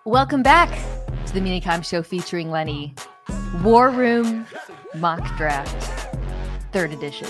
Welcome back to the Minicom Show featuring Lenny. War Room Mock Draft, 3rd edition.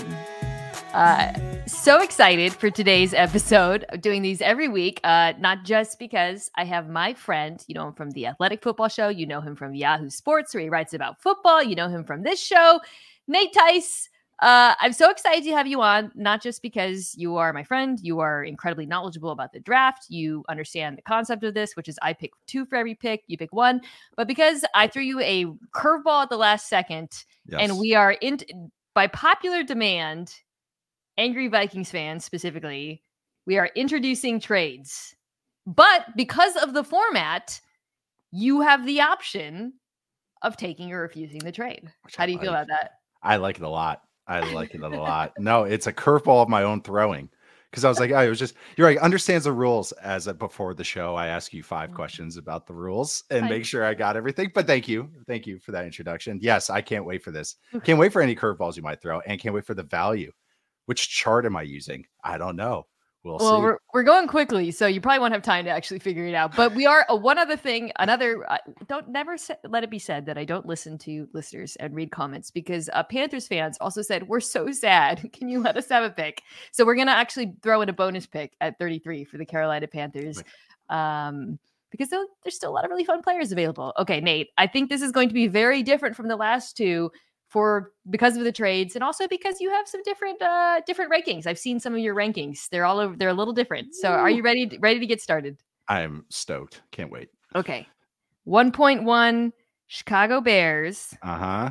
So excited for today's episode. I'm doing these every week, not just because I have my friend, you know him from the Athletic Football Show, you know him from Yahoo Sports, where he writes about football, you know him from this show, Nate Tice. I'm so excited to have you on, not just because you are my friend, you are incredibly knowledgeable about the draft, you understand the concept of this, which is I pick 2 for every pick, you pick 1, but because I threw you a curveball at the last second, and we are by popular demand, angry Vikings fans specifically, we are introducing trades. But because of the format, you have the option of taking or refusing the trade. How do you feel about that? I like it a lot. No, it's a curveball of my own throwing. Because I was like, you're right, understands the rules before the show. I ask you 5 questions about the rules and make sure I got everything. But thank you for that introduction. Yes, I can't wait for this. Can't wait for any curveballs you might throw, and can't wait for the value. Which chart am I using? I don't know. We'll see. We're going quickly, so you probably won't have time to actually figure it out. But we are one other thing. Let it be said that I don't listen to listeners and read comments, because Panthers fans also said, we're so sad. Can you let us have a pick? So we're gonna actually throw in a bonus pick at 33 for the Carolina Panthers, because there's still a lot of really fun players available. Okay, Nate, I think this is going to be very different from the last 2. Because of the trades, and also because you have some different rankings. I've seen some of your rankings. They're all over. They're a little different. So are you ready to get started? I'm stoked. Can't wait. Okay. 1.1 Chicago Bears. Uh-huh.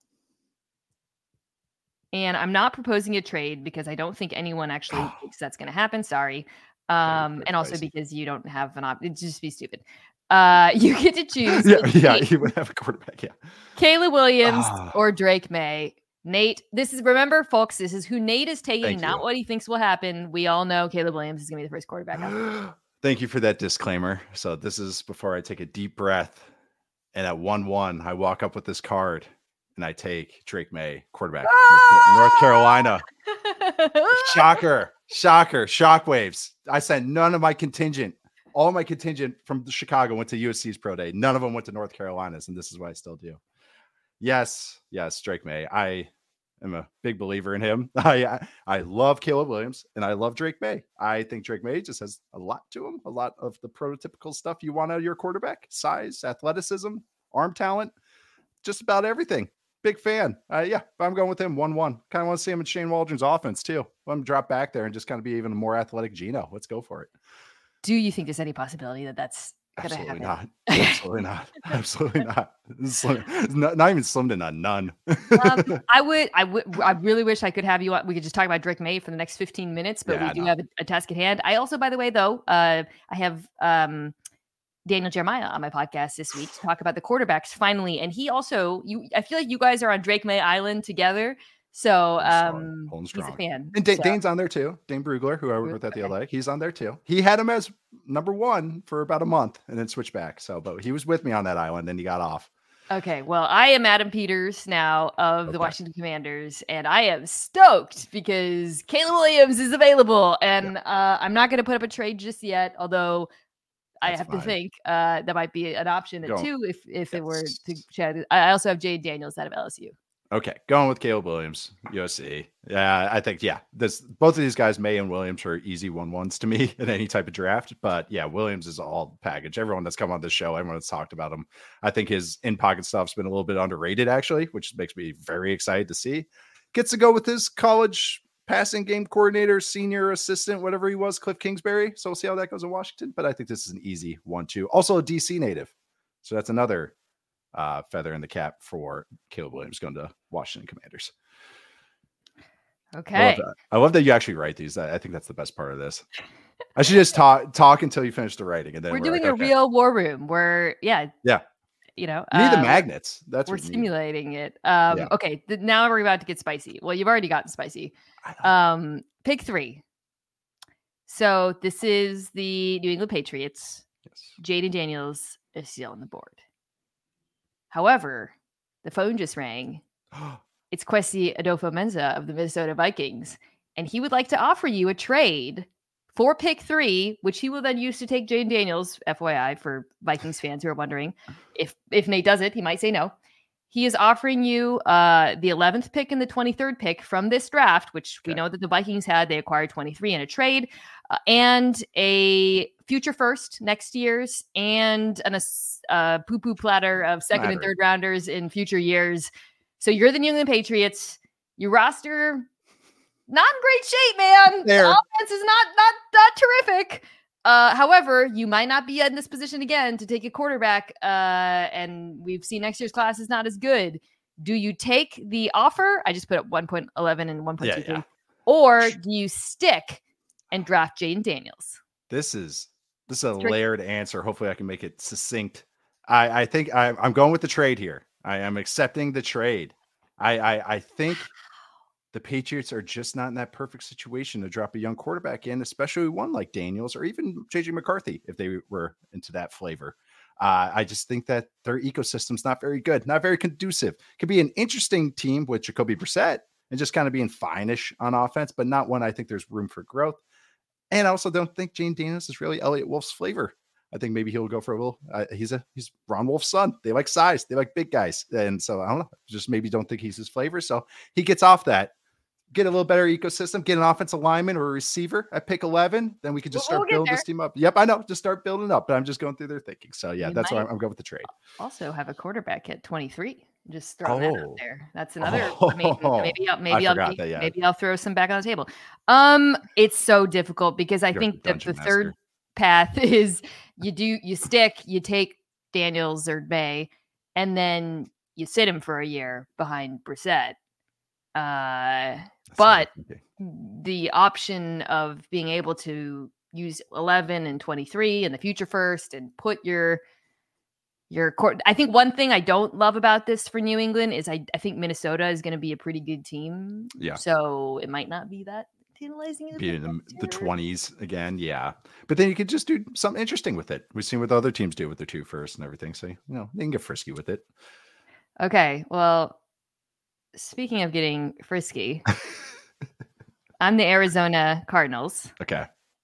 And I'm not proposing a trade because I don't think anyone actually thinks that's going to happen. Sorry. And also because you don't have an option. It'd just be stupid. You get to choose. He would have a quarterback. Yeah. Caleb Williams or Drake May. Nate, remember, folks, this is who Nate is taking, not what he thinks will happen. We all know Caleb Williams is going to be the first quarterback. Thank you for that disclaimer. So this is before I take a deep breath. And at 1-1, I walk up with this card and I take Drake May, quarterback, North Carolina. Shocker. Shockwaves. I sent none of my contingent. All my contingent from Chicago went to USC's pro day. None of them went to North Carolina's, and this is what I still do. Yes, Drake May. I am a big believer in him. I love Caleb Williams, and I love Drake May. I think Drake May just has a lot to him, a lot of the prototypical stuff you want out of your quarterback: size, athleticism, arm talent, just about everything. Big fan. I'm going with him 1-1. Kind of want to see him in Shane Waldron's offense too. Let him drop back there and just kind of be even a more athletic Geno. Let's go for it. Do you think there's any possibility that that's going to happen? Absolutely not. Not even slim to none. I really wish I could have you on. We could just talk about Drake May for the next 15 minutes, but we do have a task at hand. I also, by the way, though, I have Daniel Jeremiah on my podcast this week to talk about the quarterbacks finally. And he also, I feel like you guys are on Drake May Island together. So he's a fan. And Dane's on there too. Dane Brugler, who I work with at the Athletic, he's on there too. He had him as number 1 for about a month and then switched back. But he was with me on that island and he got off. Okay, well, I am Adam Peters now of the Washington Commanders, and I am stoked because Caleb Williams is available. And I'm not going to put up a trade just yet, although I have to think that might be an option at 2 if it were to chat. I also have Jade Daniels out of LSU. Okay, going with Caleb Williams, USC. Yeah, I think, both of these guys, May and Williams, are easy 1-1s to me in any type of draft. But Williams is all package. Everyone that's come on this show, everyone that's talked about him, I think his in-pocket stuff's been a little bit underrated, actually, which makes me very excited to see. Gets to go with his college passing game coordinator, senior assistant, whatever he was, Cliff Kingsbury. So we'll see how that goes in Washington. But I think this is an easy 1-2. Also a DC native. So that's another feather in the cap for Caleb Williams going to Washington Commanders. Okay. I love that you actually write these. I think that's the best part of this. I should just talk until you finish the writing, and then we're doing a real war room where, you need the magnets. That's we're simulating it. Okay. Now we're about to get spicy. Well, you've already gotten spicy. Pick 3. So this is the New England Patriots. Yes. Jaden Daniels is still on the board. However, the phone just rang. It's Kwesi Adofo-Mensah of the Minnesota Vikings, and he would like to offer you a trade for pick 3, which he will then use to take Jayden Daniels, FYI, for Vikings fans who are wondering if Nate does it, he might say no. He is offering you the 11th pick and the 23rd pick from this draft, which we know that the Vikings had. They acquired 23 in a trade, and a future first next year's, and a poo-poo platter of second and third rounders in future years. So you're the New England Patriots. Your roster, not in great shape, man. The offense is not terrific. However, you might not be in this position again to take a quarterback, and we've seen next year's class is not as good. Do you take the offer? I just put up 1.11 and 1.23. Or do you stick and draft Jayden Daniels? This is a layered answer. Hopefully I can make it succinct. I think I'm going with the trade here. I am accepting the trade. I think the Patriots are just not in that perfect situation to drop a young quarterback in, especially one like Daniels or even JJ McCarthy, if they were into that flavor. I just think that their ecosystem's not very good, not very conducive. Could be an interesting team with Jacoby Brissett and just kind of being fine-ish on offense, but not one I think there's room for growth. And I also don't think Jayden Daniels is really Elliott Wolf's flavor. I think maybe he'll go for a little. He's Ron Wolf's son. They like size. They like big guys. And so I don't know. Just maybe don't think he's his flavor. So he gets off that. Get a little better ecosystem, get an offensive lineman or a receiver at pick 11. Then we can just start building this team up. Yep, I know. Just start building up. But I'm just going through their thinking. So yeah, that's why I'm going with the trade. Also have a quarterback at 23. Just throw that out there. That's another. Maybe I'll throw some back on the table. It's so difficult because I think that the third path is you stick, you take Daniels or May, and then you sit him for a year behind Brissett. But the option of being able to use 11 and 23 in the future first and put your court. I think one thing I don't love about this for New England is I think Minnesota is going to be a pretty good team. Yeah. So it might not be that tantalizing. Be in the 20s again. Yeah. But then you could just do something interesting with it. We've seen what the other teams do with their 2 first and everything. So, they can get frisky with it. Okay. Well, speaking of getting frisky, I'm the Arizona Cardinals. Okay.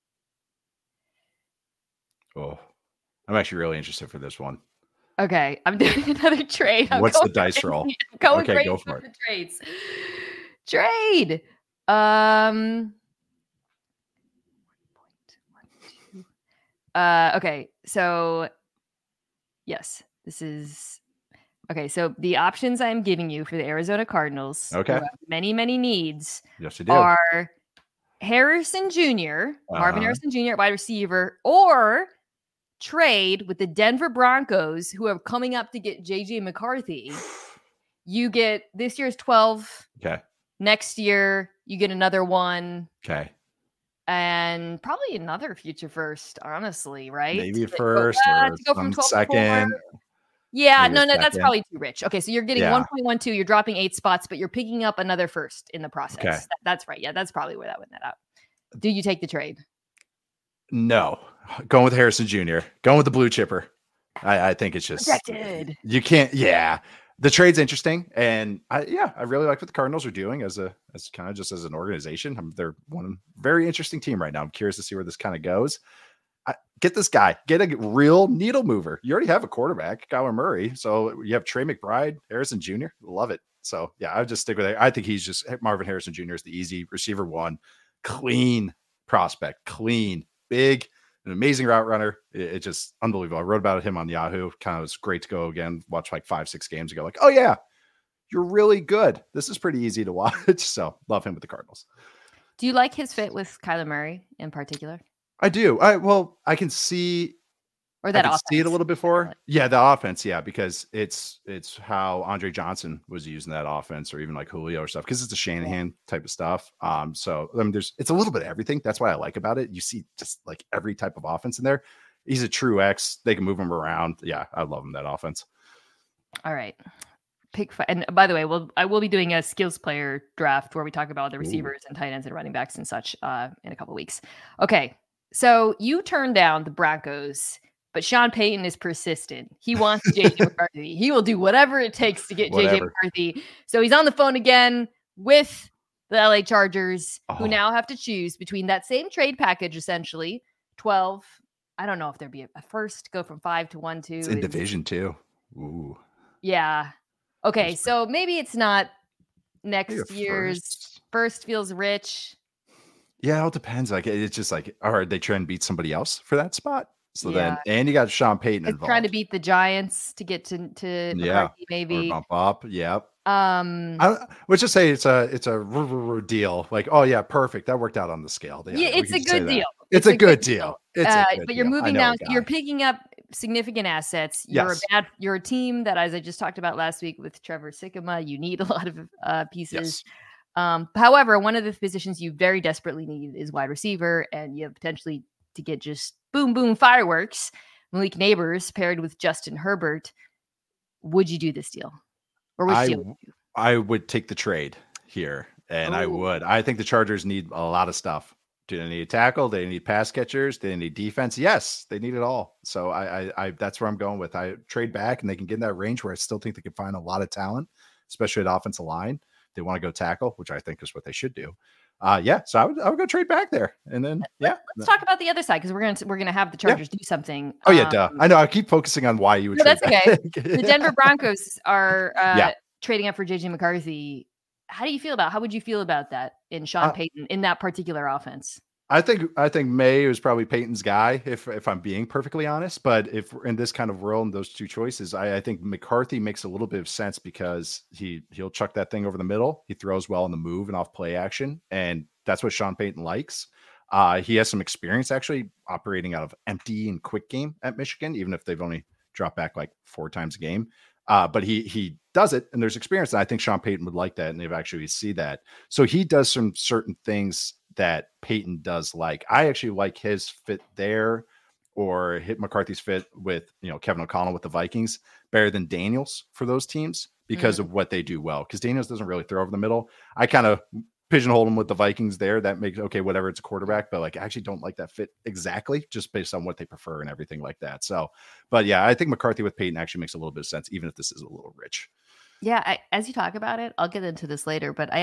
Oh, I'm actually really interested for this one. Okay, I'm doing another trade. What's the dice roll? Go for it. The trades. Trade. Okay, so yes, this is okay. So the options I'm giving you for the Arizona Cardinals, who have many, many needs, yes, you do, are Harrison Jr., Marvin Harrison Jr. at wide receiver, or trade with the Denver Broncos, who are coming up to get JJ McCarthy. You get this year's 12. Okay. Next year, you get another one. Okay. And probably another future first, honestly, right? Maybe first or to go from 12 second. Yeah, no, that's probably too rich. Okay, so you're getting 1.12. You're dropping 8 spots, but you're picking up another first in the process. Okay. That's right. Yeah, that's probably where that would net out. Do you take the trade? No. Going with Harrison Jr. Going with the blue chipper. I think it's just protected. You can't. Yeah, the trade's interesting, and I really like what the Cardinals are doing as kind of just as an organization. They're one very interesting team right now. I'm curious to see where this kind of goes. Get this guy. Get a real needle mover. You already have a quarterback, Kyler Murray. So you have Trey McBride, Harrison Jr. Love it. So yeah, I would just stick with it. I think he's just Marvin Harrison Jr. is the easy receiver one, clean prospect, clean, big. An amazing route runner. It's just unbelievable. I wrote about him on Yahoo. Kind of was great to go again, watch like 5-6 games ago. Like, oh yeah, you're really good. This is pretty easy to watch. So love him with the Cardinals. Do you like his fit with Kyler Murray in particular? I do. I can see, or that offense. See it a little before. Yeah, the offense. Yeah, because it's how Andre Johnson was using that offense, or even like Julio or stuff. Because it's a Shanahan type of stuff. So I mean, it's a little bit of everything. That's what I like about it. You see just like every type of offense in there. He's a true X. They can move him around. Yeah, I love him, that offense. All right. Pick 5. And by the way, I will be doing a skills player draft where we talk about the receivers and tight ends and running backs and such in a couple of weeks. Okay. So you turned down the Broncos, but Sean Payton is persistent. He wants JJ McCarthy. He will do whatever it takes to get JJ McCarthy. So he's on the phone again with the LA Chargers, who Oh. now have to choose between that same trade package, essentially 12. I don't know if there'd be a first, go from 5 to 1, 2. It's in division too. Ooh. Yeah. Okay. There's So maybe it's not maybe a next year's first feels rich. Yeah, it all depends. Like it's just like, are they trying to beat somebody else for that spot? So Yeah. then, and you got Sean Payton It's involved. trying to beat the Giants to get to McCarthy, Or maybe. bump up. Yep. Let's just say it's a deal. Like, oh yeah, perfect. That worked out on the scale. Yeah, it's a good deal. It's a good deal. But you're moving down. You're picking up significant assets. Yes. You're a team that, as I just talked about last week with Trevor Sikkema, you need a lot of pieces. Yes. However, one of the positions you very desperately need is wide receiver, and you have potentially to get just boom, boom fireworks. Malik Neighbors paired with Justin Herbert. Would you do this deal? Or I would take the trade here, and I would. I think the Chargers need a lot of stuff. Do they need a tackle? Do they need pass catchers? Do they need defense? Yes, they need it all. So I that's where I'm going with. I trade back, and they can get in that range where I still think they can find a lot of talent, especially at offensive line. They want to go tackle, which I think is what they should do. So I would go trade back there, and then let's talk about the other side, because we're gonna have the Chargers do something. Oh yeah, duh. I know. I keep focusing on why you would. No, that's okay. The Denver Broncos are trading up for JJ McCarthy. How would you feel about that in Sean Payton in that particular offense? I think May was probably Peyton's guy, if I'm being perfectly honest. But if we're in this kind of world and those two choices, I think McCarthy makes a little bit of sense because he'll chuck that thing over the middle. He throws well in the move and off play action, and that's what Sean Payton likes. He has some experience actually operating out of empty and quick game at Michigan, even if they've only dropped back like 4 times a game. But he does it, and there's experience. And I think Sean Payton would like that, and they've actually see that. So he does some certain things that Payton does like. I actually like his fit there, or hit McCarthy's fit with Kevin O'Connell with the Vikings better than Daniels for those teams because of what they do well. Because Daniels doesn't really throw over the middle. I kind of pigeonhole him with the Vikings there. That makes whatever, it's a quarterback, but like I actually don't like that fit exactly, just based on what they prefer and everything like that. So, but yeah, I think McCarthy with Payton actually makes a little bit of sense, even if this is a little rich. Yeah, as you talk about it, I'll get into this later, but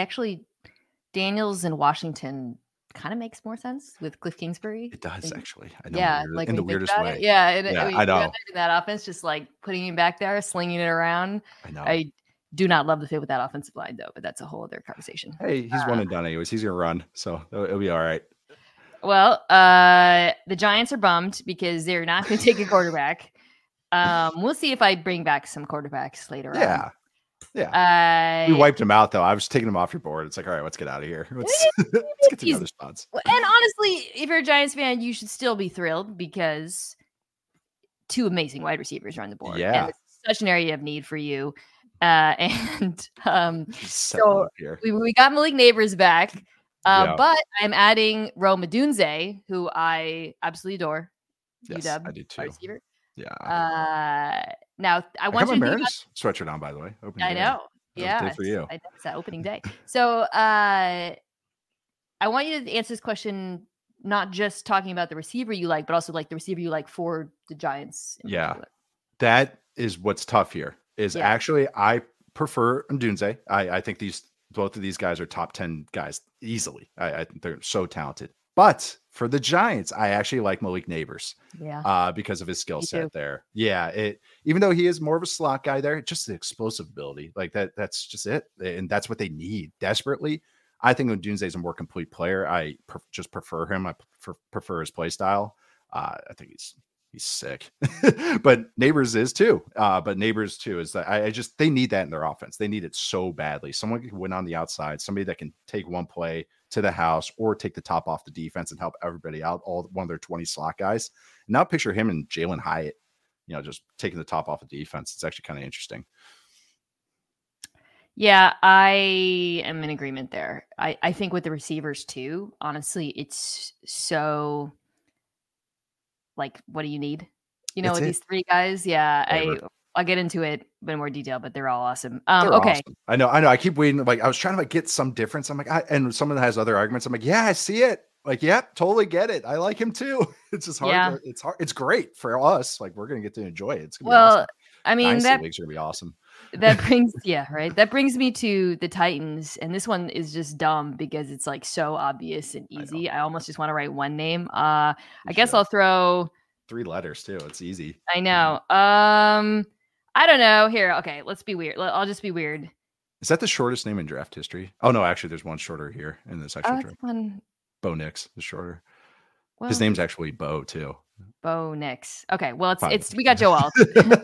Daniels in Washington kind of makes more sense with Cliff Kingsbury. It does actually. I know. Yeah, like in the weirdest way. Yeah, I know. In that offense, just like putting him back there, slinging it around. I know. I do not love the fit with that offensive line, though, but that's a whole other conversation. Hey, he's one and done anyways. He's gonna run, so it'll be all right. Well, the Giants are bummed because they're not going to take a quarterback. We'll see if I bring back some quarterbacks later on. Yeah. We wiped him out, though. I was taking him off your board. It's like, all right, let's get out of here. Let's get to the other spots. And honestly, if you're a Giants fan, you should still be thrilled because 2 amazing wide receivers are on the board. Yeah. And it's such an area of need for you. So we got Malik Neighbors back. But I'm adding Rome Odunze, who I absolutely adore. Yes, UW, I do too. Receiver. Yeah. Now I want you to think about sweatshirt on, by the way. I know. Yeah, for you. It's that opening day. So I want you to answer this question, not just talking about the receiver you like, but also like the receiver you like for the Giants. Yeah, that is what's tough here. Actually, I prefer Odunze. I think both of these guys are top 10 guys easily. I think they're so talented. But for the Giants, I actually like Malik Neighbors. Yeah. Because of his skill set there. Yeah. Even though he is more of a slot guy there, just the explosive ability like that's just it. And that's what they need desperately. I think Odunze is a more complete player. I just prefer him. I prefer his play style. I think he's sick, but Neighbors is too. But Neighbors too is that they need that in their offense. They need it so badly. Someone can win on the outside, somebody that can take one play to the house or take the top off the defense and help everybody out. One of their 20 slot guys. And now picture him and Jalen Hyatt, just taking the top off the defense. It's actually kind of interesting. Yeah, I am in agreement there. I think with the receivers too, honestly, it's so like, what do you need? With these 3 guys? Yeah, I'll get into it in more detail, but they're all awesome. Okay. Awesome. I know. I keep waiting. Like I was trying to get some difference. I'm like, and someone has other arguments. I'm like, yeah, I see it. Like, yeah, totally get it. I like him too. It's just hard. Yeah. It's hard. It's great for us. Like we're going to get to enjoy it. It's going to be awesome. I mean, Dynasty leagues are going to be awesome. That brings me to the Titans, and this one is just dumb because it's like so obvious and easy. I almost just want to write one name. I guess I'll throw 3 letters too. It's easy. I know. I don't know. Here, okay, let's be weird. I'll just be weird. Is that the shortest name in draft history? Oh no, actually, there's one shorter here in this actual draft. Bo Nix is shorter. Well, his name's actually Bo too. Bo Nix. Okay, well, it's we got Joe Alt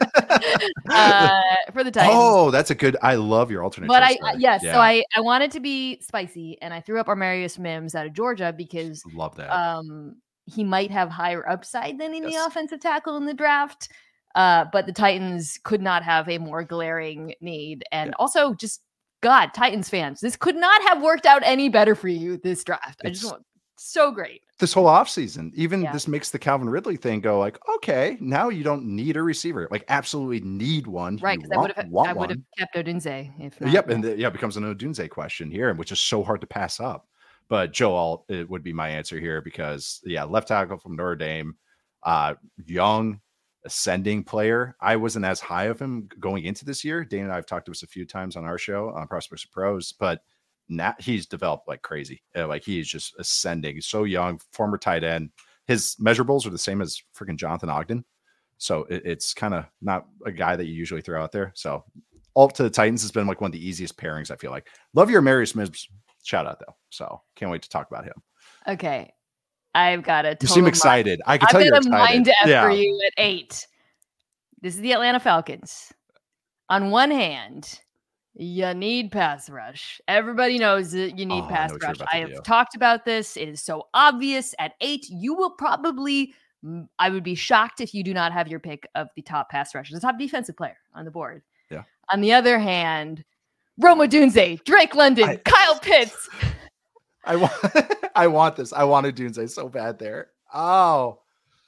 for the Titans. Oh, that's a good. I love your alternate. But so I wanted to be spicy, and I threw up Armarius Mims out of Georgia because love that. He might have higher upside than the offensive tackle in the draft. But the Titans could not have a more glaring need, and also just God, Titans fans, this could not have worked out any better for you this draft. I just want so great. This whole offseason, this makes the Calvin Ridley thing go like, okay, now you don't need a receiver, like absolutely need one. Right. Because I would have kept Odunze if not. Yep. And it becomes an Odunze question here, which is so hard to pass up. But Joe Alt, it would be my answer here because left tackle from Notre Dame, young, ascending player. I wasn't as high of him going into this year. Dane and I have talked to us a few times on our show on Prospects of Pros, but now he's developed like crazy. Like he's just ascending. He's so young, former tight end. His measurables are the same as freaking Jonathan Ogden. So it's kind of not a guy that you usually throw out there. So Alt to the Titans has been like one of the easiest pairings, I feel like. Love your Marius Mims shout out though. So can't wait to talk about him. Okay. I've got a You seem excited. I can tell you're excited. I've got a mind F for you at 8. This is the Atlanta Falcons. On one hand, you need pass rush. Everybody knows that you need pass rush. I have talked about this. It is so obvious. At 8, you will probably, I would be shocked if you do not have your pick of the top pass rusher, the top defensive player on the board. Yeah. On the other hand, Rome Odunze, Drake London, Kyle Pitts. I want this. I want Odunze so bad there. Oh.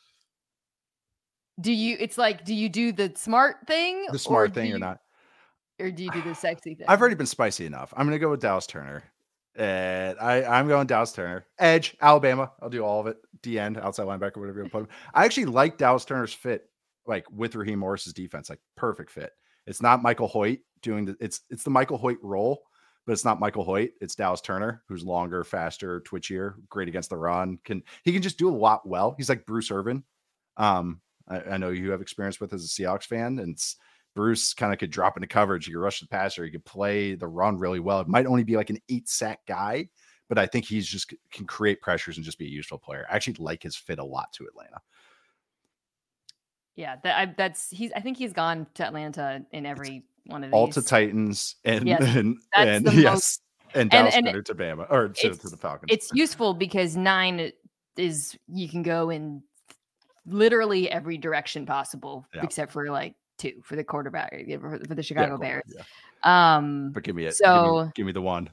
Do you do the smart thing? The smart thing or not? Or do you do the sexy thing? I've already been spicy enough. I'm going to go with Dallas Turner. And I'm going Dallas Turner. Edge, Alabama. I'll do all of it. D-end, outside linebacker, whatever you want to put him. I actually like Dallas Turner's fit, like with Raheem Morris's defense, like perfect fit. It's not Michael Hoyt doing it's the Michael Hoyt role, but it's not Michael Hoyt. It's Dallas Turner, who's longer, faster, twitchier, great against the run. He can just do a lot well. He's like Bruce Irvin. I know you have experience with as a Seahawks fan, and Bruce kind of could drop into coverage. He could rush the passer. He could play the run really well. It might only be like an 8-sack guy, but I think he's just can create pressures and just be a useful player. I actually like his fit a lot to Atlanta. Yeah, I think he's gone to Atlanta in every one of these. All to Titans and Dallas Turner to Bama or to the Falcons. It's useful because 9 is you can go in literally every direction possible except for like 2 for the quarterback for the Chicago Bears. Yeah. But give me it. So give me the one.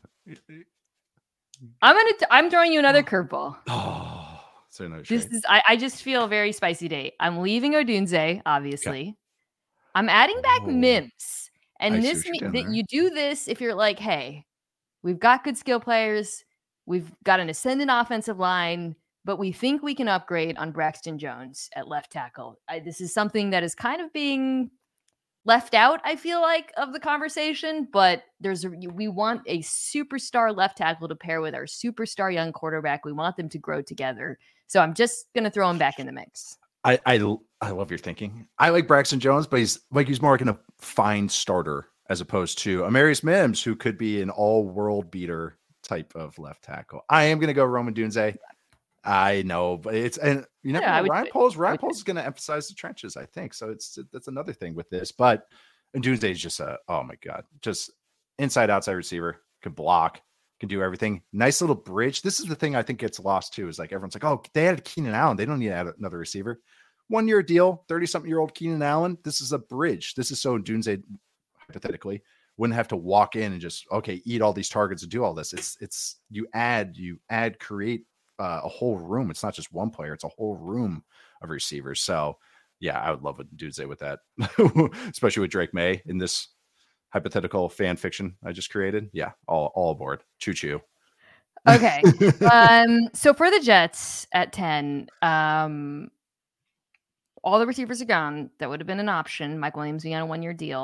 I'm throwing you another curveball. Oh, so no this is I just feel a very spicy day. I'm leaving Odunze, obviously. Okay. I'm adding back Mims. And you do this if you're like, hey, we've got good skill players, we've got an ascendant offensive line, but we think we can upgrade on Braxton Jones at left tackle. This is something that is kind of being left out, I feel like, of the conversation, but we want a superstar left tackle to pair with our superstar young quarterback. We want them to grow together. So I'm just going to throw him back in the mix. I love your thinking. I like Braxton Jones, but he's more like a fine starter as opposed to Amarius Mims, who could be an all-world beater type of left tackle. I am going to go Rome Odunze. I know, but Ryan Poles is going to emphasize the trenches, I think. So that's another thing with this. But Odunze is just oh my God, just inside outside receiver, can block, can do everything. Nice little bridge. This is the thing I think gets lost too, is like everyone's like, oh, they added Keenan Allen. They don't need to add another receiver. 1-year deal, 30-something-year-old Keenan Allen. This is a bridge. This is so Odunze hypothetically wouldn't have to walk in and just, okay, eat all these targets and do all this. It's you create a whole room. It's not just one player. It's a whole room of receivers. So yeah, I would love a Odunze with that, especially with Drake May in this hypothetical fan fiction I just created. Yeah. All aboard. Choo choo. Okay. So for the Jets at 10, all the receivers are gone. That would have been an option. Mike Williams being on a 1-year deal.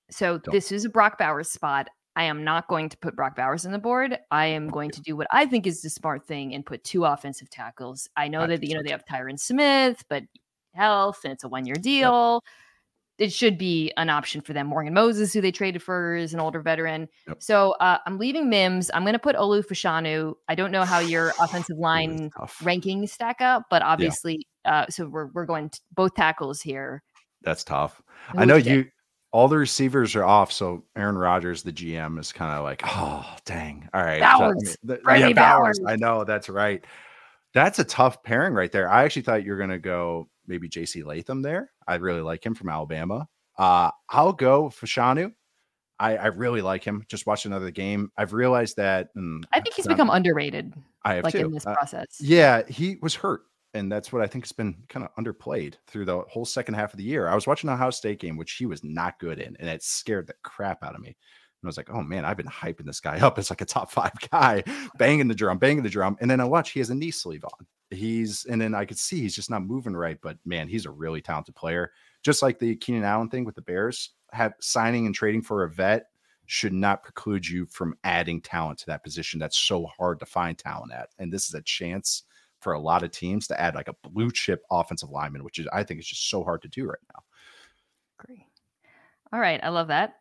So this is a Brock Bowers spot. I am not going to put Brock Bowers on the board. I am going to do what I think is the smart thing and put 2 offensive tackles. I know that, they have Tyron Smith, but health, and it's a 1-year deal. Yep. It should be an option for them. Morgan Moses, who they traded for, is an older veteran. Yep. So I'm leaving Mims. I'm going to put Olu Fashanu. I don't know how your offensive line rankings stack up, but obviously, so we're going to both tackles here. That's tough. I know all the receivers are off, so Aaron Rodgers, the GM, is kind of like, oh, dang. All right. Bowers. Bowers. I know. That's right. That's a tough pairing right there. I actually thought you were going to go maybe J.C. Latham there. I really like him from Alabama. I'll go Fashanu. I really like him. Just watching another game, I've realized that. I think he's become underrated. I have too. In this process. Yeah, he was hurt. And that's what I think has been kind of underplayed through the whole second half of the year. I was watching the Ohio State game, which he was not good in, and it scared the crap out of me. And I was like, oh man, I've been hyping this guy up as like a top 5 guy, banging the drum. And then I watch, he has a knee sleeve on. And then I could see he's just not moving right, but man, he's a really talented player. Just like the Keenan Allen thing with the Bears, signing and trading for a vet should not preclude you from adding talent to that position. That's so hard to find talent at. And this is a chance for a lot of teams to add like a blue chip offensive lineman, which I think is just so hard to do right now. Great. All right. I love that.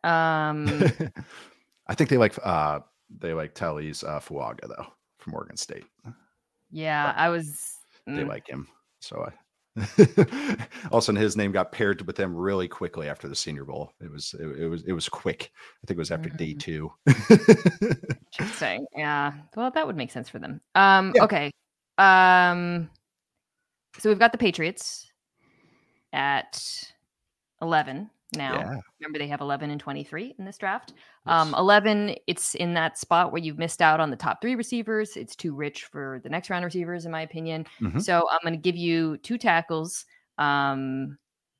I think they like Telly's Fuaga though from Oregon State. Yeah, they like him. So all of a sudden his name got paired with them really quickly after the Senior Bowl. It was quick. I think it was after day 2. Interesting. Yeah. Well, that would make sense for them. Okay. So we've got the Patriots at 11 now. Yeah. Remember, they have 11 and 23 in this draft. Yes. 11, it's in that spot where you've missed out on the top 3 receivers. It's too rich for the next round receivers, in my opinion. Mm-hmm. So I'm going to give you 2 tackles. One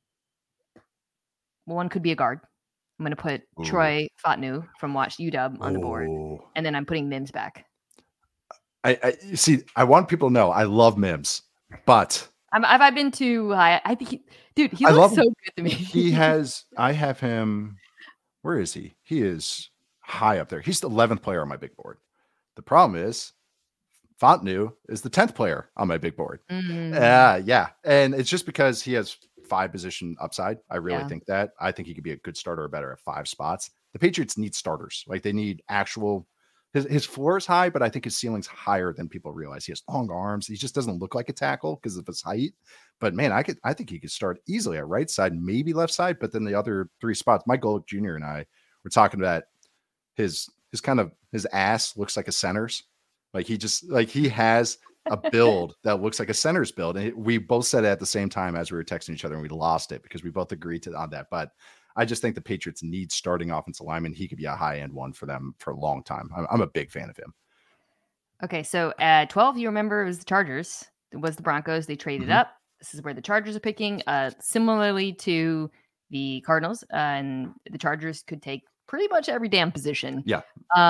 could be a guard. I'm going to put Troy Fatnu from UW on the board, and then I'm putting Mims back. I see. I want people to know I love Mims, but have I been too high? I think he looks so good to me. I have him. Where is he? He is high up there. He's the 11th player on my big board. The problem is Fontanu is the 10th player on my big board. Mm-hmm. Yeah. And it's just because he has 5 position upside. I really think that. I think he could be a good starter or better at 5 spots. The Patriots need starters. Like, they need actual. His floor is high, but I think his ceiling's higher than people realize. He has long arms. He just doesn't look like a tackle because of his height. But man, I think he could start easily at right side, maybe left side. But then the other 3 spots, Mike Golick Jr. and I were talking about his ass looks like a center's. Like, he has a build that looks like a center's build. And we both said it at the same time as we were texting each other, and we lost it because we both agreed on that. But I just think the Patriots need starting offensive lineman. He could be a high-end one for them for a long time. I'm a big fan of him. Okay, so at 12, you remember it was the Chargers. It was the Broncos. They traded up. This is where the Chargers are picking. Similarly to the Cardinals, and the Chargers could take pretty much every damn position. Yeah.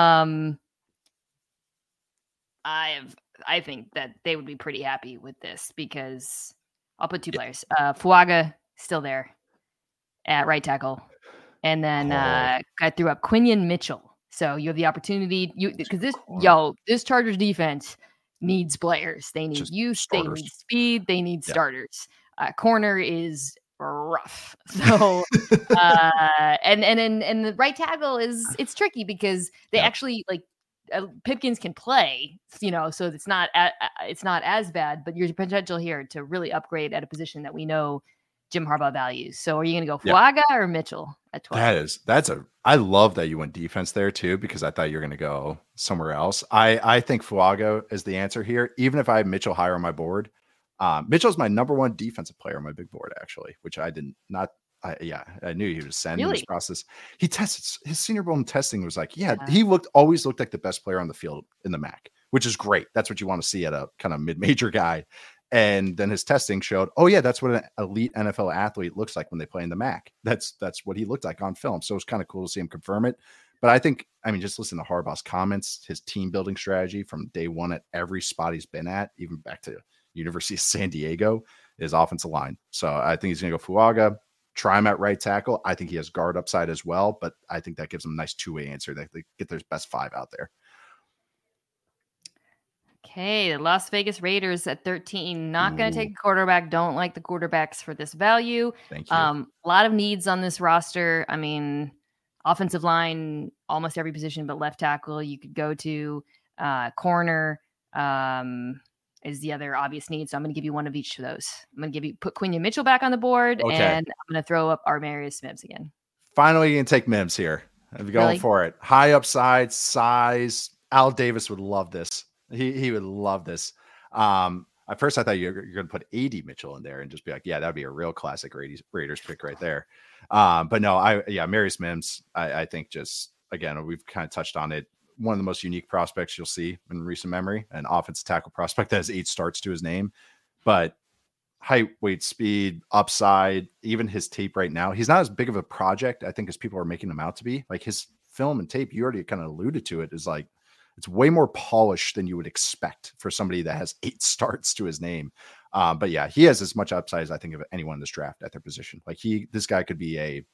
I think that they would be pretty happy with this because I'll put 2 players. Fuaga still there at right tackle. And then I threw up Quinion Mitchell. So you have the opportunity because this Chargers defense needs players. They need youth, they need speed, they need starters. Corner is rough. So and the right tackle it's tricky because they actually Pipkins can play, so it's not as bad, but your potential here to really upgrade at a position that we know Jim Harbaugh values. So are you going to go Fuaga or Mitchell at 12? I love that you went defense there too, because I thought you were going to go somewhere else. I think Fuaga is the answer here. Even if I have Mitchell higher on my board, Mitchell's my number 1 defensive player on my big board, actually, which I did not. I knew he would send in this process. He tested his Senior Bowl testing was he always looked like the best player on the field in the MAC, which is great. That's what you want to see at a kind of mid-major guy. And then his testing showed, that's what an elite NFL athlete looks like when they play in the MAC. That's what he looked like on film. So it's kind of cool to see him confirm it. But I think, just listen to Harbaugh's comments, his team building strategy from day 1 at every spot he's been at, even back to University of San Diego, is offensive line. So I think he's going to go Fuaga. try him at right tackle. I think he has guard upside as well, but I think that gives them a nice two-way answer. They get their best 5 out there. Okay, the Las Vegas Raiders at 13. Not going to take a quarterback. Don't like the quarterbacks for this value. Thank you. A lot of needs on this roster. I mean, offensive line, almost every position but left tackle you could go to. Corner is the other obvious need. So I'm going to give you one of each of those. I'm going to put Quinyon Mitchell back on the board, and I'm going to throw up Armarius Mims again. Finally, you can take Mims here. I'm going for it. High upside, size. Al Davis would love this. He would love this. At first, I thought you're going to put AD Mitchell in there and just be like, yeah, that'd be a real classic Raiders pick right there. But no, Marius Mims, I think just, again, we've kind of touched on it. One of the most unique prospects you'll see in recent memory, an offensive tackle prospect that has 8 starts to his name. But height, weight, speed, upside, even his tape right now, he's not as big of a project, I think, as people are making him out to be. Like his film and tape, you already kind of alluded to it, is like, it's way more polished than you would expect for somebody that has 8 starts to his name. But yeah, he has as much upside as I think of anyone in this draft at their position. Like this guy could be a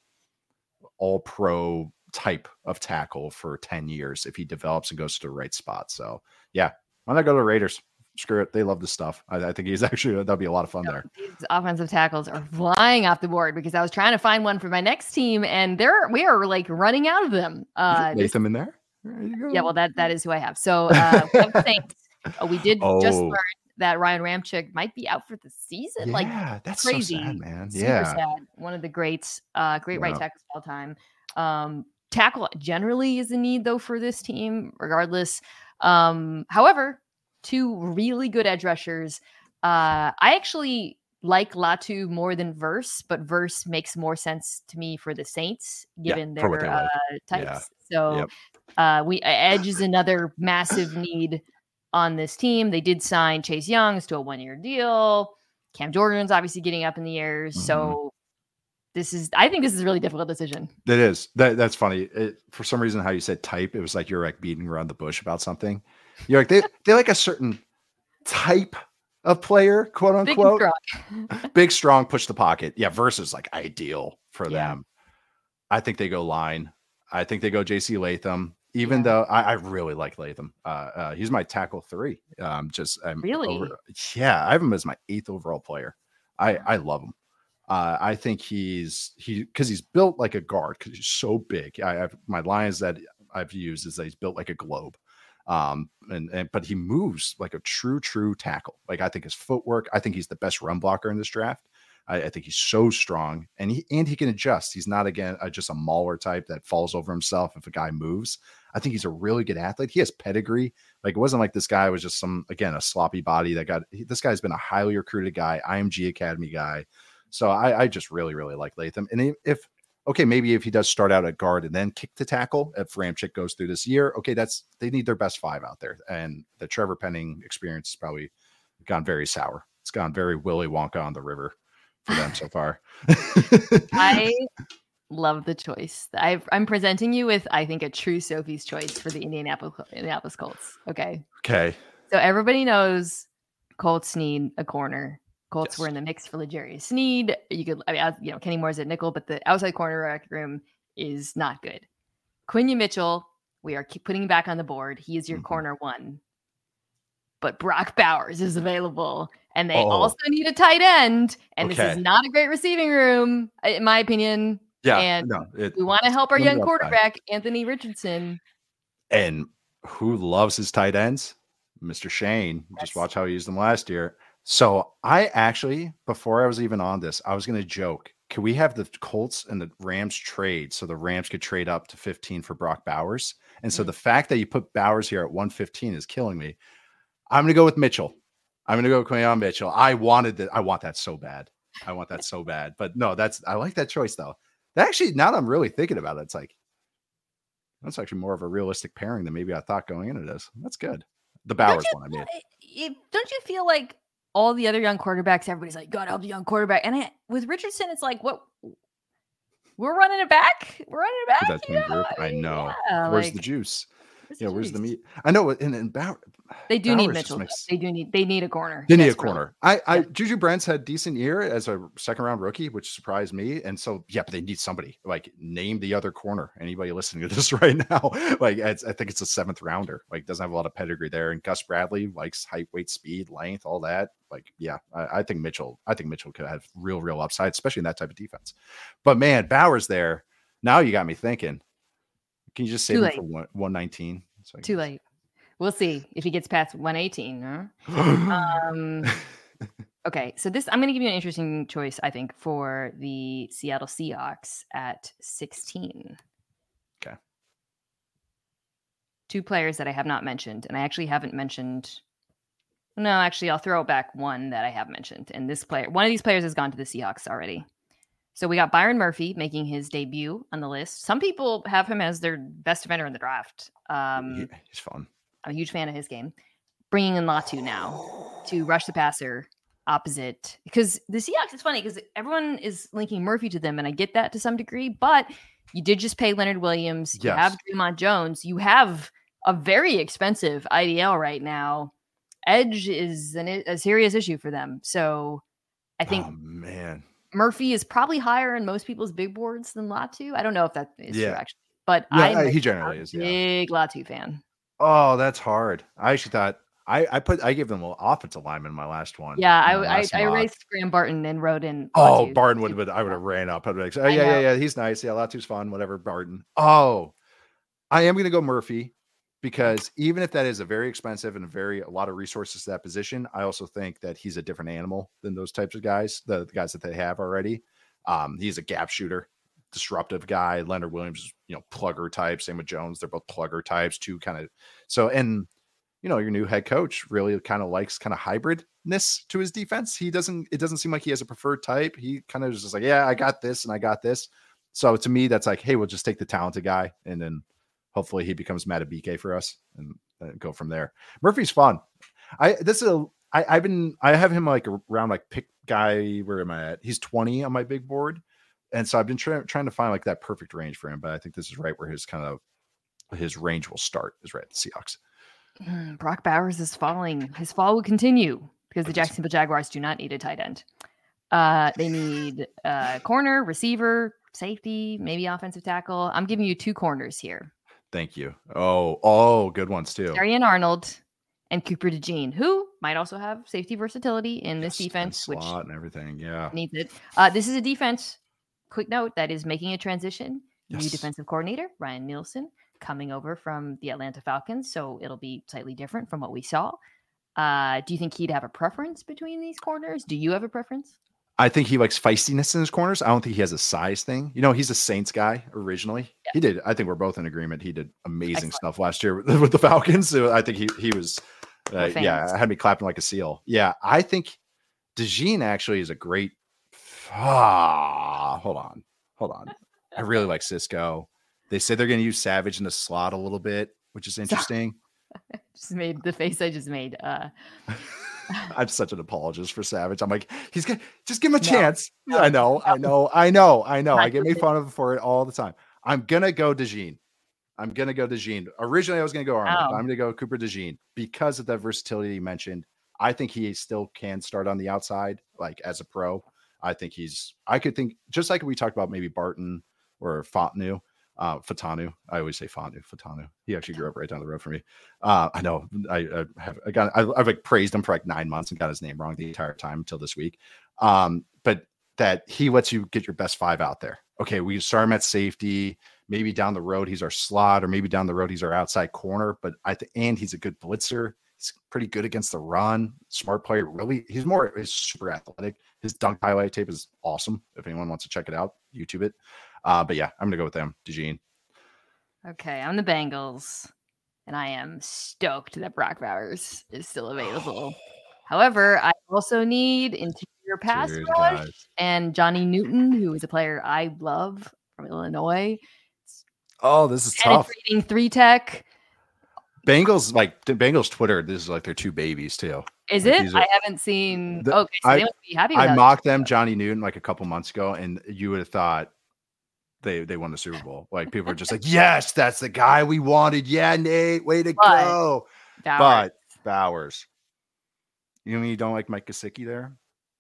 all-pro type of tackle for 10 years if he develops and goes to the right spot. So yeah, why not go to the Raiders? Screw it. They love this stuff. I think he's actually, that'll be a lot of fun there. These offensive tackles are flying off the board because I was trying to find one for my next team and we are like running out of them. Latham in there? Yeah, well, that is who I have. So Saints, we did just learn that Ryan Ramczyk might be out for the season. Yeah, like that's crazy, so sad, man. Super sad. One of the greats, great right tackles of all time. Tackle generally is a need though for this team, regardless. However, 2 really good edge rushers. I actually like Latu more than Verse, but Verse makes more sense to me for the Saints given their types. So. Edge is another massive need on this team. They did sign Chase Young to a 1-year deal. Cam Jordan's obviously getting up in the years. Mm-hmm. So I think this is a really difficult decision. It is. That's funny. For some reason, how you said type, it was like you're like beating around the bush about something. You're like, they like a certain type of player, quote unquote. Big, strong, push the pocket. Yeah. Versus like ideal for them. I think they go line. I think they go JC Latham. Even though I really like Latham. He's my tackle 3. Really? I have him as my 8th overall player. I love him. I think because he's built like a guard because he's so big. My lines that I've used is that he's built like a globe. But he moves like a true tackle. Like I think his footwork, I think he's the best run blocker in this draft. I think he's so strong and he can adjust. He's not, again, just a mauler type that falls over himself if a guy moves. I think he's a really good athlete. He has pedigree. Like it wasn't like this guy was just a sloppy body this guy's been a highly recruited guy, IMG Academy guy. So I just really, really like Latham. And maybe if he does start out at guard and then kick to tackle, if Ramczyk goes through this year, they need their best 5 out there. And the Trevor Penning experience has probably gone very sour. It's gone very Willy Wonka on the river for them so far. I love the choice. I'm presenting you with, I think, a true Sophie's choice for the Indianapolis Colts. Okay. So everybody knows Colts need a corner. Colts were in the mix for L'Jarius Sneed. Kenny Moore's at nickel, but the outside corner room is not good. Quinyon Mitchell, we are putting him back on the board. He is your corner 1. But Brock Bowers is available. And they also need a tight end. And this is not a great receiving room, in my opinion. Yeah. And we want to help our young quarterback, Anthony Richardson. And who loves his tight ends? Mr. Shane. Just watch how he used them last year. So I actually, before I was even on this, I was going to joke, could we have the Colts and the Rams trade so the Rams could trade up to 15 for Brock Bowers? And so the fact that you put Bowers here at 115 is killing me. I'm going to go with Mitchell. I'm going to go with Quinyon Mitchell. I want that so bad. But no, I like that choice though. That actually, now that I'm really thinking about it, it's like, that's actually more of a realistic pairing than maybe I thought going into this. That's good. The Bowers one, I mean. Don't you feel like all the other young quarterbacks, everybody's like, God help the young quarterback. And with Richardson, it's like, what? We're running it back. That team group. I know. Yeah, where's the juice? where's the meat? I know, and they do need Bowers Mitchell. They need a corner. They need a corner. Juju Brents had decent year as a second round rookie, which surprised me. And so, yeah, but they need somebody. Like, name the other corner. Anybody listening to this right now? Like, I think it's a 7th rounder. Like, doesn't have a lot of pedigree there. And Gus Bradley likes height, weight, speed, length, all that. Like, yeah, I think Mitchell could have real upside, especially in that type of defense. But man, Bowers there. Now you got me thinking. Can you just save him for 119? Too late. We'll see if he gets past 118. Huh? Okay, so I'm going to give you an interesting choice, I think, for the Seattle Seahawks at 16. Okay. 2 players that I have not mentioned, and I actually haven't mentioned. No, actually, I'll throw back one that I have mentioned. And one of these players has gone to the Seahawks already. So we got Byron Murphy making his debut on the list. Some people have him as their best defender in the draft. He's fun. I'm a huge fan of his game. Bringing in Latu now to rush the passer opposite. Because the Seahawks, it's funny because everyone is linking Murphy to them, and I get that to some degree. But you did just pay Leonard Williams. Yes. You have Draymond Jones. You have a very expensive IDL right now. Edge is a serious issue for them. So I think Murphy is probably higher in most people's big boards than Latu. I don't know if that is true, actually. But he generally is. Big Latu fan. Oh, that's hard. I actually thought I gave them an offensive lineman in my last one. Yeah, I erased Graham Barton and wrote in. Oh, Latu. Barton would have. I would have ran up. I'd be like, oh yeah, he's nice. Yeah, Latu's fun. Whatever, Barton. Oh, I am gonna go Murphy. Because even if that is a very expensive and a lot of resources to that position, I also think that he's a different animal than those types of guys, the guys that they have already. He's a gap shooter, disruptive guy. Leonard Williams, plugger type. Same with Jones. They're both plugger types too, kind of. So, and your new head coach really kind of likes kind of hybridness to his defense. It doesn't seem like he has a preferred type. He kind of is just like, yeah, I got this and I got this. So to me, that's like, hey, we'll just take the talented guy and then hopefully he becomes Matabike for us and go from there. Murphy's fun. I have him like around like pick guy. Where am I at? He's 20 on my big board. And so I've been trying to find like that perfect range for him. But I think this is right where his range will start is right at the Seahawks. Brock Bowers is falling. His fall will continue because the Jacksonville Jaguars do not need a tight end. They need corner, receiver, safety, maybe offensive tackle. I'm giving you 2 corners here. Thank you. Oh, good ones too. Darian Arnold and Cooper DeJean, who might also have safety versatility in this defense, and slot and everything. Yeah, needs it. This is a defense. Quick note that is making a transition. Yes. New defensive coordinator Ryan Nielsen coming over from the Atlanta Falcons, so it'll be slightly different from what we saw. Do you think he'd have a preference between these corners? Do you have a preference? I think he likes feistiness in his corners. I don't think he has a size thing. He's a Saints guy originally. Yeah. He did. I think we're both in agreement. He did amazing stuff last year with the Falcons. So I think he was, had me clapping like a seal. Yeah. I think DeJean actually is a great, hold on. I really like Cisco. They say they're going to use Savage in the slot a little bit, which is interesting. Just made the face I just made. I'm such an apologist for Savage. I'm like, he's good. Just give him a chance. I know. I get made fun of for it all the time. I'm going to go DeJean. Originally, I was going to go Arnold. I'm going to go Cooper DeJean because of the versatility you mentioned. I think he still can start on the outside, like as a pro. I could think just like we talked about maybe Barton or Fatanu. Fatanu. I always say Fatanu. He actually grew up right down the road from me. I know. I've like praised him for like 9 months and got his name wrong the entire time until this week. But that he lets you get your best 5 out there. Okay, we start him at safety. Maybe down the road he's our slot, or maybe down the road he's our outside corner. But and he's a good blitzer. He's pretty good against the run. Smart player. Really, he's super athletic. His dunk highlight tape is awesome. If anyone wants to check it out, YouTube it. But yeah, I'm going to go with them, DeJean. Okay, I'm the Bengals, and I am stoked that Brock Bowers is still available. However, I also need interior pass rush and Johnny Newton, who is a player I love from Illinois. Oh, this is tough. Penetrating 3-tech. Bengals Twitter, this is like their 2 babies too. Is it? I haven't seen. Okay, so they must be happy with I mocked them, Johnny Newton, like a couple months ago, and you would have thought they won the Super Bowl. Like people are just like, yes, that's the guy we wanted. Yeah, Nate, way to go. But Bowers. You mean you don't like Mike Gesicki there?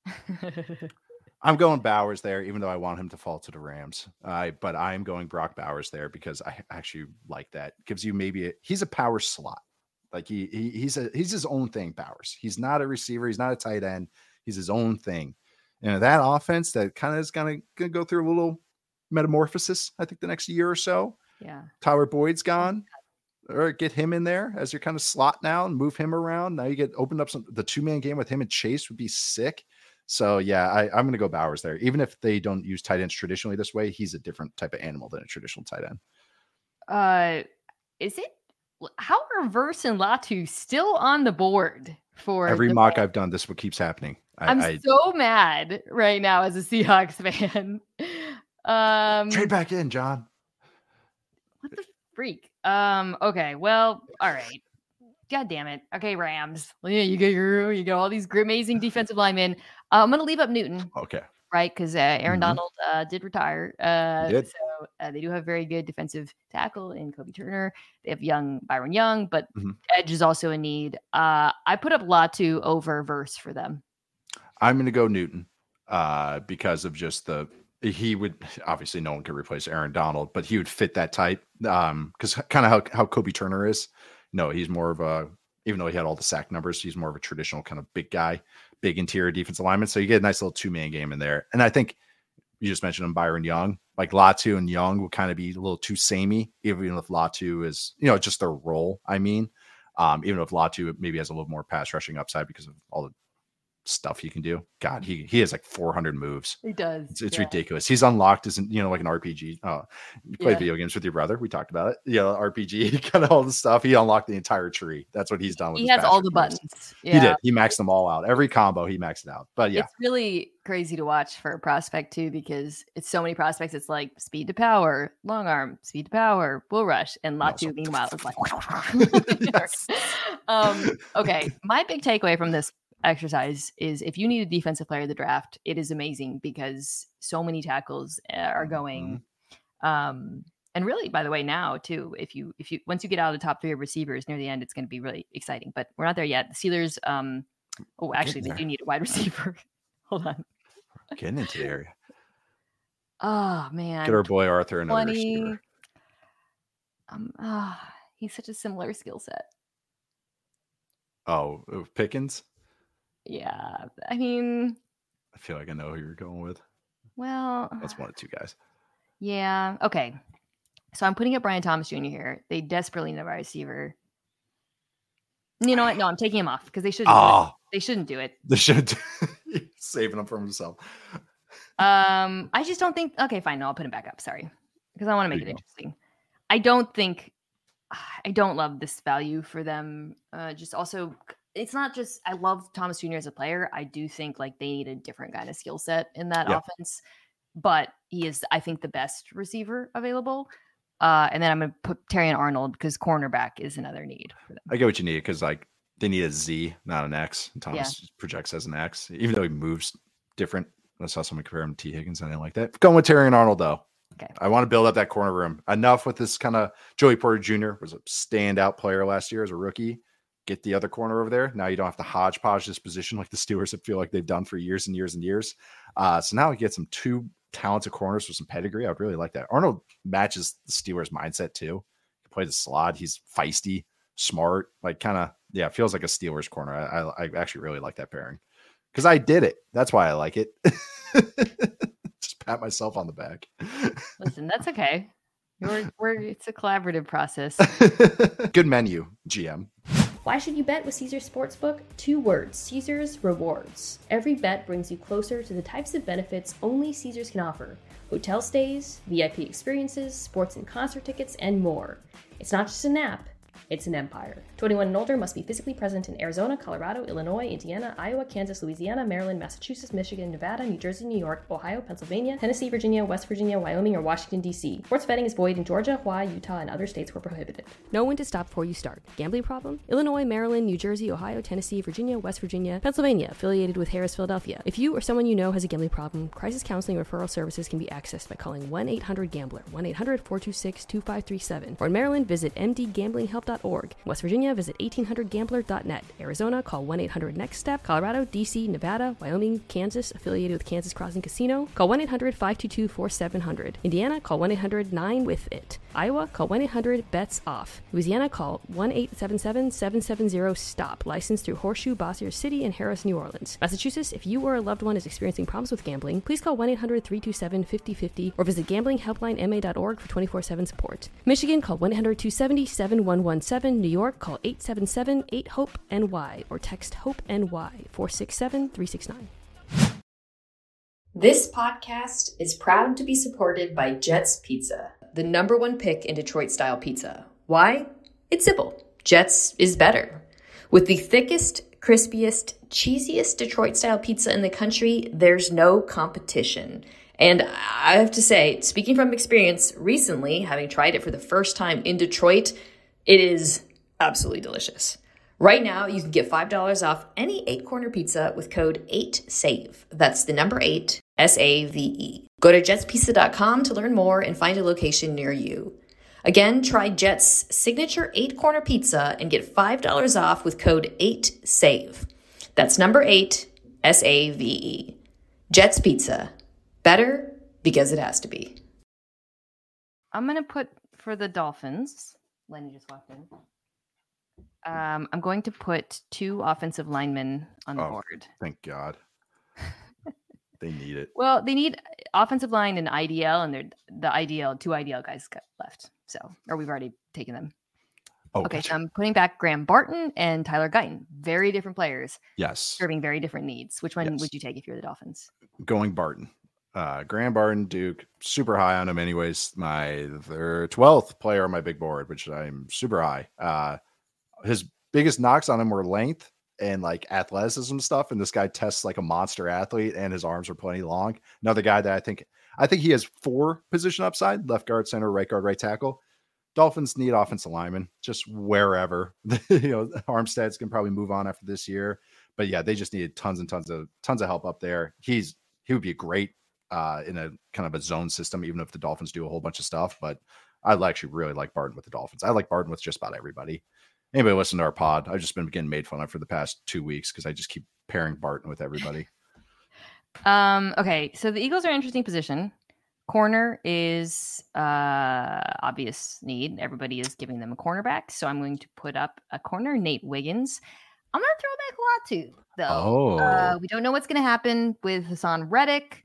I'm going Bowers there, even though I want him to fall to the Rams. But I'm going Brock Bowers there because I actually like that. Gives you he's a power slot. Like he's his own thing, Bowers. He's not a receiver. He's not a tight end. He's his own thing. And that offense that kind of is going to go through a little metamorphosis, I think, the next year or so. Yeah. Tyler Boyd's gone. Or get him in there as your kind of slot now and move him around. Now you get opened up the 2-man game with him and Chase would be sick. So yeah, I'm going to go Bowers there. Even if they don't use tight ends traditionally this way, he's a different type of animal than a traditional tight end. How are Verse and Latu still on the board for every mock I've done? This is what keeps happening. I'm so mad right now as a Seahawks fan. Trade back in, John. What the freak? Okay, well, all right. God damn it. Okay, Rams. Well, yeah, you got all these amazing defensive linemen. I'm gonna leave up Newton. Okay. Right, because Aaron Donald did retire. So they do have very good defensive tackle in Kobe Turner. They have Byron Young, but edge is also a need. I put up Latu over Verse for them. I'm going to go Newton because of just he would obviously no one could replace Aaron Donald, but he would fit that type because kind of how Kobe Turner is. No, he's more of even though he had all the sack numbers, he's more of a traditional kind of big guy, big interior defensive lineman. So you get a nice little 2-man game in there. And I think you just mentioned him, Byron Young, like Latu and Young will kind of be a little too samey, even if Latu is, just their role. I mean, even if Latu maybe has a little more pass rushing upside because of all the stuff he can do. God, he has like 400 moves. He does. It's ridiculous. He's unlocked as like an RPG. You play video games with your brother. We talked about it. RPG, kind of all the stuff. He unlocked the entire tree. That's what he's done with. He has all the buttons. Yeah. He did. He maxed them all out. Every combo he maxed it out. But yeah, it's really crazy to watch for a prospect too, because it's so many prospects. It's like speed to power, long arm, speed to power, bull rush, and Latu meanwhile is like. Okay, my big takeaway from this exercise is if you need a defensive player of the draft, it is amazing because so many tackles are going. And really, by the way, now too, if you once you get out of the top 3 of receivers near the end, it's going to be really exciting. But we're not there yet. The Steelers. Actually, they do need a wide receiver. Hold on. Getting into the area. Oh man, get our boy Arthur another receiver. He's such a similar skill set. Oh, Pickens. Yeah, I mean, I feel like I know who you're going with. Well, that's one of 2 guys. Yeah. Okay. So I'm putting up Brian Thomas Jr. here. They desperately need a wide receiver. You know what? No, I'm taking him off because they shouldn't. They shouldn't do it. They should. Saving him from himself. I just don't think. Okay, fine. No, I'll put him back up. Sorry, because I want to make it interesting. I don't love this value for them. Just also. It's not just I love Thomas Jr. as a player. I do think like they need a different kind of skill set in that offense. But he is, I think, the best receiver available. And then I'm going to put Terrion Arnold because cornerback is another need for them. I get what you need because like they need a Z, not an X. And Thomas projects as an X, even though he moves different. I saw someone compare him to T. Higgins. I didn't like that. Going with Terrion Arnold though. Okay. I want to build up that corner room. Enough with this kind of Joey Porter Jr. was a standout player last year as a rookie. Get the other corner over there. Now you don't have to hodgepodge this position like the Steelers feel like they've done for years and years and years. So now we get some 2 talented corners with some pedigree. I would really like that. Arnold matches the Steelers mindset too. He can play the slot. He's feisty, smart, like kind of, it feels like a Steelers corner. I actually really like that pairing because I did it. That's why I like it. Just pat myself on the back. Listen, that's okay. It's a collaborative process. Good menu, GM. Why should you bet with Caesars Sportsbook? 2 words, Caesars Rewards. Every bet brings you closer to the types of benefits only Caesars can offer. Hotel stays, VIP experiences, sports and concert tickets, and more. It's not just an app, It's an empire. 21 and older must be physically present in Arizona, Colorado, Illinois, Indiana, Iowa, Kansas, Louisiana, Maryland, Massachusetts, Michigan, Nevada, New Jersey, New York, Ohio, Pennsylvania, Tennessee, Virginia, West Virginia, Wyoming, or Washington, D.C. Sports betting is void in Georgia, Hawaii, Utah, and other states where prohibited. Know when to stop before you start. Gambling problem? Illinois, Maryland, New Jersey, Ohio, Tennessee, Virginia, West Virginia, Pennsylvania, affiliated with Harris, Philadelphia. If you or someone you know has a gambling problem, crisis counseling referral services can be accessed by calling 1-800-GAMBLER, 1-800-426-2537. Or in Maryland, visit mdgamblinghelp.org. West Virginia, visit 1800gambler.net. Arizona, call 1-800-NEXT-STEP. Colorado, D.C., Nevada, Wyoming, Kansas, affiliated with Kansas Crossing Casino, call 1-800-522-4700. Indiana, call 1-800-9-WITH-IT. Iowa, call 1-800-BETS-OFF. Louisiana, call 1-877-770-STOP. Licensed through Horseshoe, Bossier City, and Harris, New Orleans. Massachusetts, if you or a loved one is experiencing problems with gambling, please call 1-800-327-5050 or visit gamblinghelplinema.org for 24/7 support. Michigan, call 1-800-270-7117. New York, call 877-8-HOPE-NY or text HOPE-NY 467-369. This podcast is proud to be supported by Jets Pizza, the #1 pick in Detroit-style pizza. Why? It's simple. Jets is better. With the thickest, crispiest, cheesiest Detroit-style pizza in the country, there's no competition. And I have to say, speaking from experience, recently, having tried it for the first time in Detroit, it is absolutely delicious. Right now, you can get $5 off any 8-corner pizza with code 8SAVE. That's the number 8, SAVE. Go to jetspizza.com to learn more and find a location near you. Again, try Jet's signature 8-corner pizza and get $5 off with code 8SAVE. That's number 8, SAVE. Jet's Pizza. Better because it has to be. I'm going to put for the Dolphins. Lenny just walked in. I'm going to put 2 offensive linemen on the board. Thank God. They need it. Well, they need offensive line and IDL, and they're the IDL, 2 IDL guys got left. Or we've already taken them. Oh, okay, gotcha. so I'm putting back Graham Barton and Tyler Guyton. Very different players. Yes. Serving very different needs. Which one would you take if you're the Dolphins? Going Barton. Graham Barton, Duke, super high on him anyways. My 12th player on my big board, which I'm super high. His biggest knocks on him were length and like athleticism stuff. And this guy tests like a monster athlete and his arms are plenty long. Another guy that I think he has 4 position upside: left guard, center, right guard, right tackle. Dolphins need offensive linemen just wherever. Armstead's can probably move on after this year, but yeah, they just needed tons of help up there. He would be great in a kind of a zone system, even if the Dolphins do a whole bunch of stuff. But I actually really like Barton with the Dolphins. I like Barton with just about everybody. Anybody listen to our pod? I've just been getting made fun of for the past 2 weeks because I just keep pairing Barton with everybody. Okay, so the Eagles are in an interesting position. Corner is obvious need. Everybody is giving them a cornerback, so I'm going to put up a corner, Nate Wiggins. I'm going to throw back Latu, though. We don't know what's going to happen with Hassan Reddick.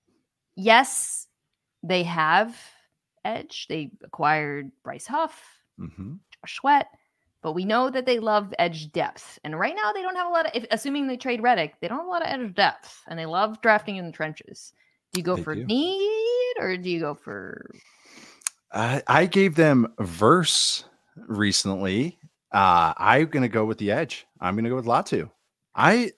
Yes, they have edge. They acquired Bryce Huff, Josh Sweat. But we know that they love edge depth. And right now they don't have a lot of, assuming they trade Reddick, they don't have a lot of edge depth. And they love drafting in the trenches. Do you go for need or do you go for... I gave them Verse recently. I'm going to go with the edge. I'm going to go with Latu. Howie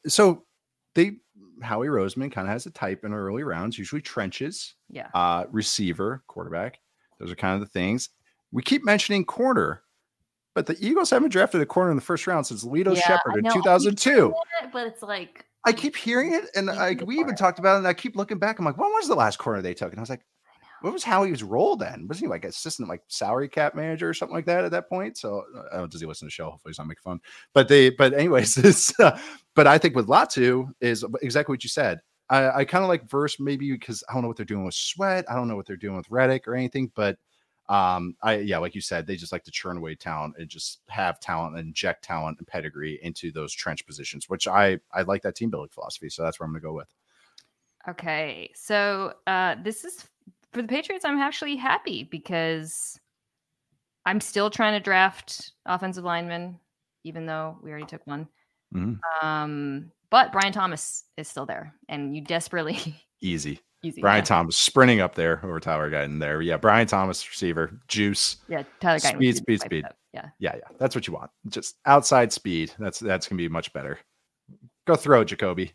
Roseman kind of has a type in early rounds, usually trenches, receiver, quarterback. Those are kind of the things. We keep mentioning corner. But the Eagles haven't drafted a corner in the first round since Lito Shepherd in 2002. But it's like... I keep hearing it, and we even talked about it, and I keep looking back. I'm like, when was the last corner they took? And I was like, what was Howie's role then? Wasn't he like assistant, like salary cap manager or something like that at that point? So does he listen to the show? Hopefully he's not making fun. But anyways, but I think with Latu is exactly what you said. I kind of like Verse maybe because I don't know what they're doing with Sweat. I don't know what they're doing with Reddick or anything, but like you said, they just like to churn away talent and just have talent and inject talent and pedigree into those trench positions, which I like that team building philosophy. So that's where I'm going to go with. Okay. So this is for the Patriots. I'm actually happy because I'm still trying to draft offensive linemen, even though we already took one. But Brian Thomas is still there and you desperately easy. Brian Thomas sprinting up there over Tyler Guyton there. Yeah, Brian Thomas receiver, juice. Yeah, Tyler Guyton. Speed. Yeah. That's what you want. Just outside speed. That's gonna be much better. Go throw it, Jacoby.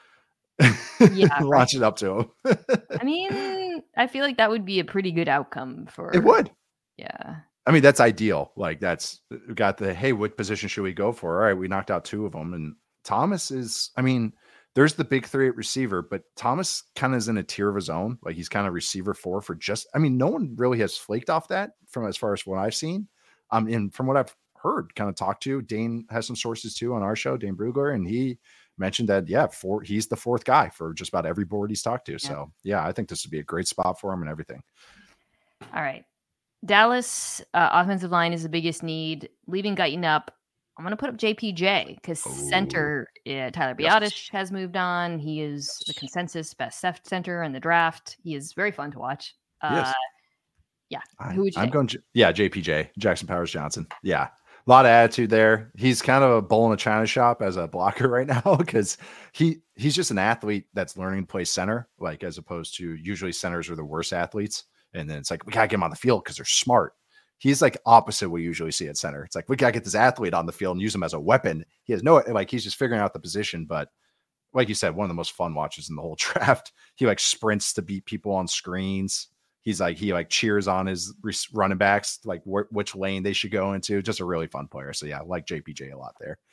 Yeah, Launch it up to him. I mean, I feel like that would be a pretty good outcome for It would. Yeah. I mean, that's ideal. Like we got hey, what position should we go for? All right, we knocked out 2 of them. And Thomas is, I mean, there's the big 3 at receiver, but Thomas kind of is in a tier of his own. Like he's kind of receiver 4 for just, I mean, no one really has flaked off that from as far as what I've seen. And from what I've heard, kind of talked to, Dane has some sources too on our show, Dane Brugler, and he mentioned that, he's the 4th guy for just about every board he's talked to. Yeah. So I think this would be a great spot for him and everything. All right. Dallas offensive line is the biggest need. Leaving Guyton up, I'm going to put up JPJ because center Tyler Biadasz has moved on. He is the consensus best center in the draft. He is very fun to watch. Yes. Yeah. Who would you take? Going, JPJ, Jackson Powers Johnson. Yeah. A lot of attitude there. He's kind of a bull in a china shop as a blocker right now because he's just an athlete that's learning to play center, like as opposed to usually centers are the worst athletes. And then it's like, we got to get him on the field because they're smart. He's like opposite what we usually see at center. It's like, we got to get this athlete on the field and use him as a weapon. He has he's just figuring out the position. But like you said, one of the most fun watches in the whole draft. He like sprints to beat people on screens. He cheers on his running backs, like which lane they should go into. Just a really fun player. So yeah, I like JPJ a lot there.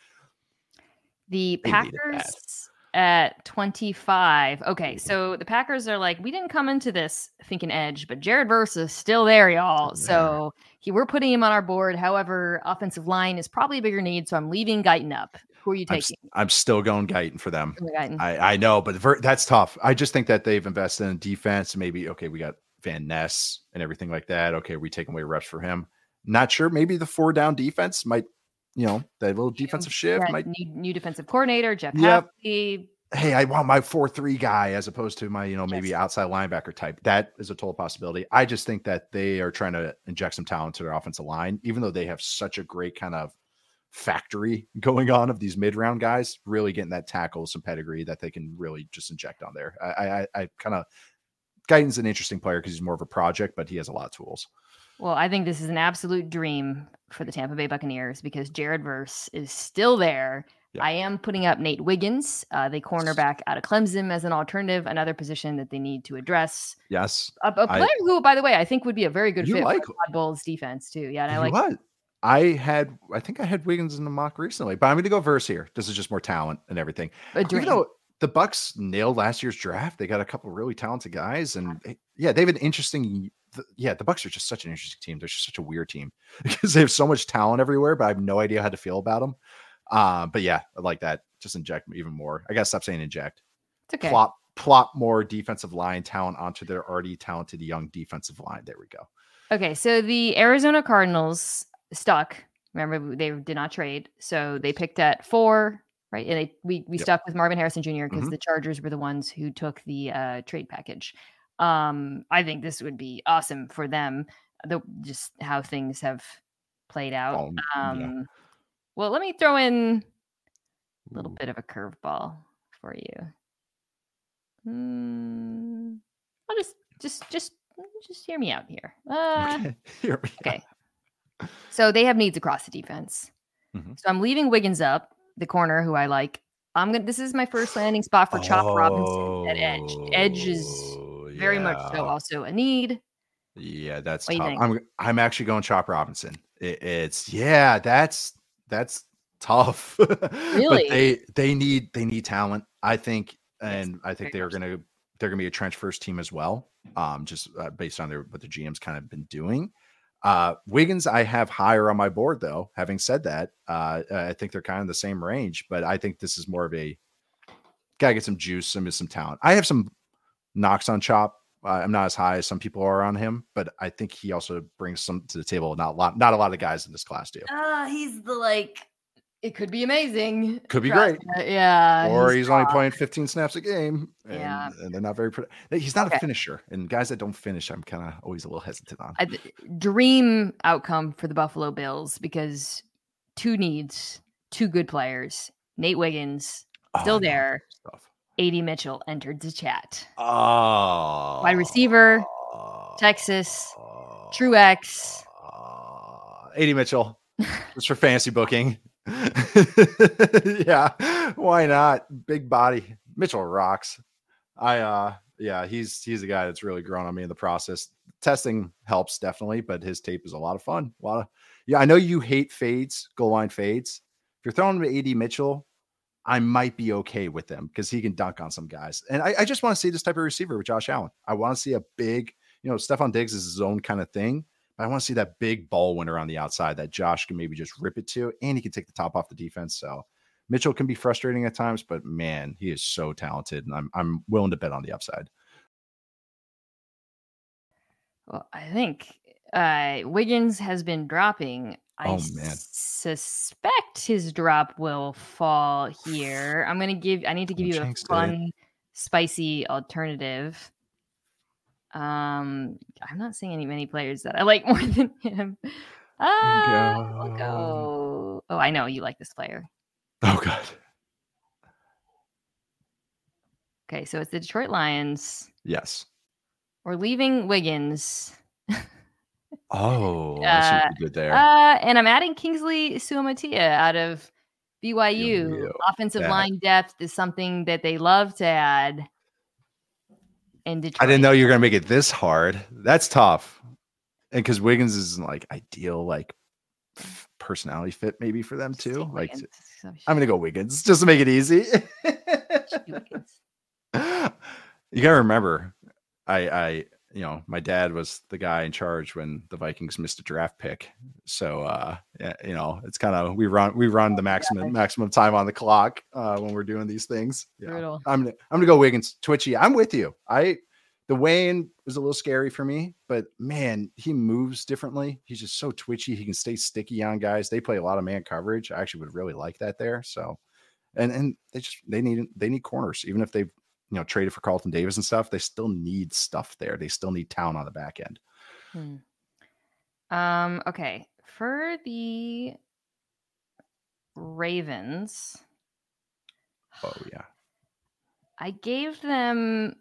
The Packers at 25. Okay, so the Packers are like, we didn't come into this thinking edge, but Jared Verse is still there, y'all. So we're putting him on our board. However, offensive line is probably a bigger need, so I'm leaving Guyton up. Who are you taking? I'm still going Guyton for them. I know, but that's tough. I just think that they've invested in defense. Maybe, we got Van Ness and everything like that. Okay, we taking away reps for him. Not sure. Maybe the 4-down defense might, that little defensive shift might need new defensive coordinator, Jeff Hafley. Hey, I want my 4-3 guy as opposed to my, maybe outside linebacker type. That is a total possibility. I just think that they are trying to inject some talent to their offensive line, even though they have such a great kind of factory going on of these mid-round guys, really getting that tackle, some pedigree that they can really just inject on there. I kind of, Guyton's an interesting player because he's more of a project, but he has a lot of tools. Well, I think this is an absolute dream for the Tampa Bay Buccaneers because Jared Verse is still there. Yeah. I am putting up Nate Wiggins, the cornerback out of Clemson, as an alternative, another position that they need to address. Yes. A player who, by the way, I think would be a very good fit for Todd Bowles' defense too. Yeah, and I like what? I think I had Wiggins in the mock recently, but I'm going to go Verse here. This is just more talent and everything. Even though the Bucs nailed last year's draft, they got a couple of really talented guys, and they have an interesting. The Bucs are just such an interesting team. They're just such a weird team because they have so much talent everywhere, but I have no idea how to feel about them. But yeah, I like that. Just inject even more. I gotta stop saying inject. It's okay. Plop more defensive line talent onto their already talented young defensive line. There we go. Okay, so the Arizona Cardinals stuck. Remember, they did not trade, so they picked at 4, right? And we stuck with Marvin Harrison Jr. because the Chargers were the ones who took the trade package. I think this would be awesome for them. Just how things have played out. Well, let me throw in a little bit of a curveball for you. I'll just hear me out here. Okay. So they have needs across the defense. Mm-hmm. So I'm leaving Wiggins up, the corner who I like. This is my first landing spot for Chop Robinson at edge. Edge is very much so also a need. Yeah, that's tough. I'm actually going Chop Robinson. That's tough. Really? But they need talent, I think, and I think they're gonna be a trench first team as well. Just based on what the GM's kind of been doing. Wiggins, I have higher on my board though. Having said that, I think they're kind of the same range, but I think this is more of a gotta get some juice, some talent. I have some knocks on Chop. I'm not as high as some people are on him, but I think he also brings some to the table. Not a lot of guys in this class do. He's it could be amazing. Could be great. Yeah. Or he's only playing 15 snaps a game. And they're not very he's not a finisher. And guys that don't finish, I'm kind of always a little hesitant on. Dream outcome for the Buffalo Bills because 2 needs, 2 good players. Nate Wiggins, still there. AD Mitchell entered the chat. Wide receiver, Texas, Truex. AD Mitchell. Just for fantasy booking. Yeah, why not? Big body. Mitchell rocks. Yeah, he's a guy that's really grown on me in the process. Testing helps definitely, but his tape is a lot of fun. I know you hate fades, goal line fades. If you're throwing him to AD Mitchell, I might be okay with them because he can dunk on some guys. And I just want to see this type of receiver with Josh Allen. I want to see a big, Stephon Diggs is his own kind of thing, but I want to see that big ball winner on the outside that Josh can maybe just rip it to, and he can take the top off the defense. So Mitchell can be frustrating at times, but man, he is so talented, and I'm willing to bet on the upside. Well, I think Wiggins has been dropping. I suspect his drop will fall here. I need to give you a fun, spicy alternative. I'm not seeing many players that I like more than him. We'll go. Oh, I know you like this player. Oh God. Okay, so it's the Detroit Lions. Yes. We're leaving Wiggins. Oh, I see what you did there. And I'm adding Kingsley Suamataia out of BYU. Offensive line depth is something that they love to add in Detroit. I didn't know you were going to make it this hard. That's tough. And because Wiggins is like ideal, like personality fit maybe for them too. Like, I'm going to go Wiggins just to make it easy. You got to remember, my dad was the guy in charge when the Vikings missed a draft pick. So, it's kind of, we run the maximum time on the clock when we're doing these things. Yeah. I'm going to go Wiggins. Twitchy. I'm with you. The Wayne was a little scary for me, but man, he moves differently. He's just so twitchy. He can stay sticky on guys. They play a lot of man coverage. I actually would really like that there. So, and they need corners, even if they've, traded for Carlton Davis and stuff. They still need stuff there. They still need talent on the back end. Okay. For the Ravens. Oh yeah. I gave them,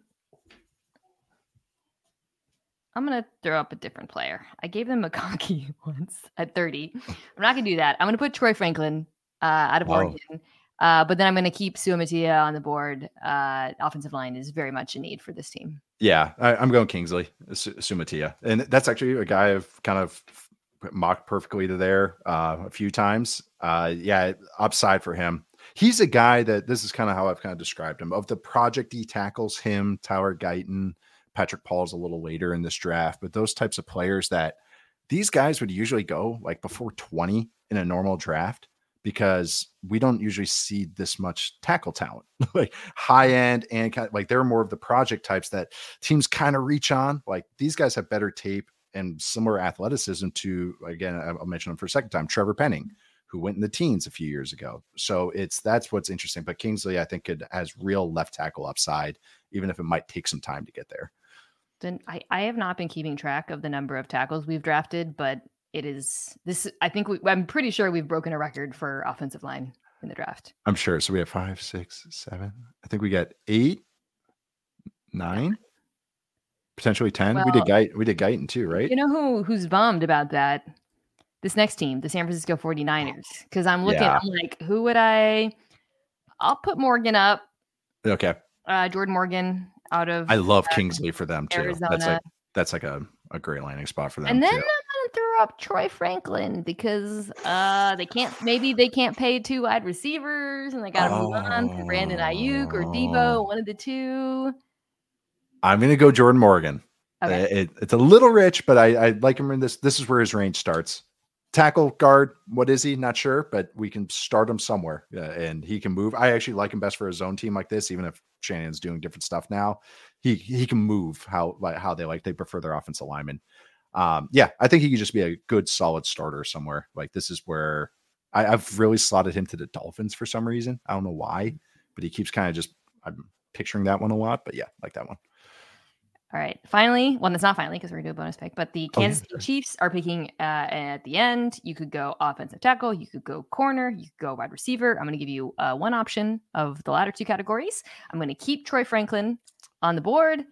I'm going to throw up a different player. I gave them McConkey once at 30. I'm not going to do that. I'm going to put Troy Franklin out of Oregon. But then I'm going to keep Suamataia on the board. Offensive line is very much a need for this team. Yeah, I'm going Kingsley Suamataia. And that's actually a guy I've kind of mocked perfectly to there a few times. Upside for him. He's a guy that this is kind of how I've kind of described him. Of the project he tackles, him, Tyler Guyton, Patrick Paul's a little later in this draft, but those types of players that these guys would usually go like before 20 in a normal draft, because we don't usually see this much tackle talent, like high end and kind of like they're more of the project types that teams kind of reach on. Like these guys have better tape and similar athleticism to, again, I'll mention him for a second time, Trevor Penning, who went in the teens a few years ago. So that's what's interesting. But Kingsley, I think, has real left tackle upside, even if it might take some time to get there. Then I have not been keeping track of the number of tackles we've drafted, but it is this. I think I'm pretty sure we've broken a record for offensive line in the draft. I'm sure. So we have 5, 6, 7. I think we got 8, 9, potentially 10. Well, we did Guyton too, right? You know who's bummed about that? This next team, the San Francisco 49ers. Because I'm looking, I'm like, who would I'll put Morgan up. Okay. Jordan Morgan out of. I love Kingsley for them too. Arizona. That's like a great landing spot for them. And then too. I'm gonna throw up Troy Franklin because they can't pay 2 wide receivers and they gotta move on for Brandon Ayuk or Debo, one of the two. I'm gonna go Jordan Morgan. Okay. It's a little rich, but I like him in this. This is where his range starts. Tackle, guard, what is he? Not sure, but we can start him somewhere, and he can move. I actually like him best for his own team like this, even if Shannon's doing different stuff now. He can move how they prefer their offensive linemen. I think he could just be a good, solid starter somewhere. Like this is where I've really slotted him to the Dolphins for some reason. I don't know why, but he keeps kind of just, I'm picturing that one a lot, but yeah, like that one. All right. Finally, well, that's not finally because we're going to do a bonus pick, but the Kansas City Chiefs are picking at the end. You could go offensive tackle. You could go corner. You could go wide receiver. I'm going to give you one option of the latter 2 categories. I'm going to keep Troy Franklin on the board,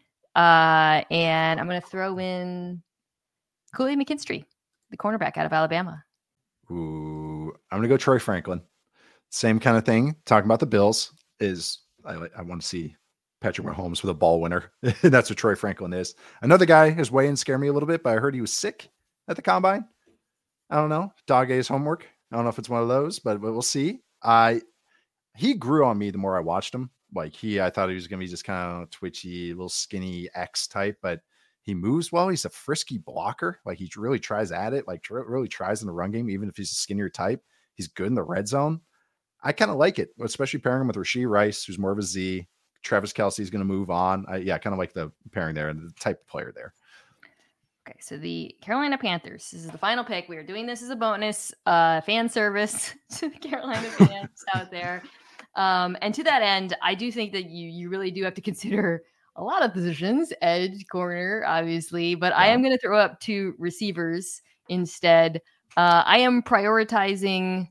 and I'm going to throw in Kool-Aid McKinstry, the cornerback out of Alabama. Ooh, I'm gonna go Troy Franklin. Same kind of thing. Talking about the Bills is I want to see Patrick Mahomes with a ball winner. That's what Troy Franklin is. Another guy, his weigh-in scared me a little bit, but I heard he was sick at the combine. I don't know. Dog ate his homework. I don't know if it's one of those, but we'll see. He grew on me the more I watched him. Like I thought he was gonna be just kind of twitchy, little skinny X type, but he moves well. He's a frisky blocker. Like he really tries at it. Like really tries in the run game, even if he's a skinnier type. He's good in the red zone. I kind of like it, especially pairing him with Rashee Rice, who's more of a Z. Travis Kelce is going to move on. I kind of like the pairing there and the type of player there. Okay, so the Carolina Panthers. This is the final pick. We are doing this as a bonus fan service to the Carolina fans out there. And to that end, I do think that you really do have to consider a lot of positions, edge, corner, obviously, but yeah. I am going to throw up 2 receivers instead. I am prioritizing.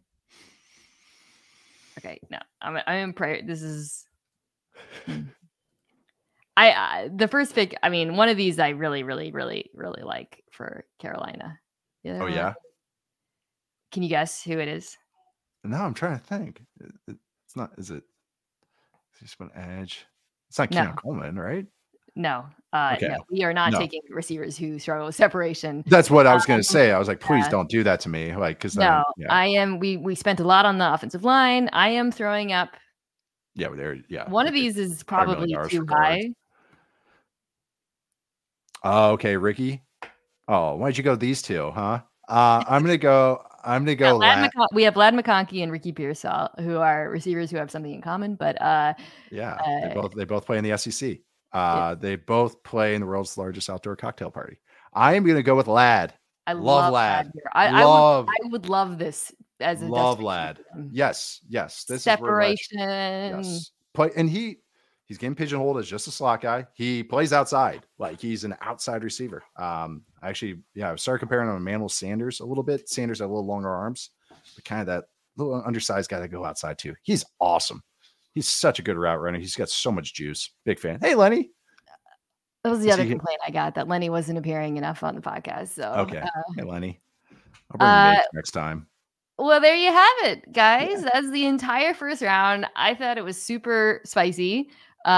Okay, no, I am this is. The first pick. I mean, one of these I really, really, really, really like for Carolina. Oh yeah. Can you guess who it is? No, I'm trying to think. It's not. Is it? Just an edge. It's not Keon Coleman, right? No. Okay. No, we are not taking receivers who struggle with separation. That's what I was going to say. I was like, please don't do that to me. Like, because I am. We spent a lot on the offensive line. I am throwing up. Yeah, there. Yeah. One of these is probably too high. Oh, okay, Ricky. Oh, why'd you go these 2, huh? I'm gonna go. We have Vlad McConkey and Ricky Pearsall, who are receivers who have something in common. But they both play in the SEC. They both play in the world's largest outdoor cocktail party. I am gonna go with Lad. I love Lad. I would love this as a love Lad. Yes. This separation. Yes. And he's getting pigeonholed as just a slot guy. He plays outside, like he's an outside receiver. I started comparing him to Emmanuel Sanders a little bit. Sanders had a little longer arms, but kind of that little undersized guy that go outside too. He's awesome. He's such a good route runner. He's got so much juice. Big fan. Hey, Lenny. That was the other complaint I got, that Lenny wasn't appearing enough on the podcast. So okay. Hey, Lenny. I'll bring him next time. Well, there you have it, guys. Yeah. That's the entire first round. I thought it was super spicy.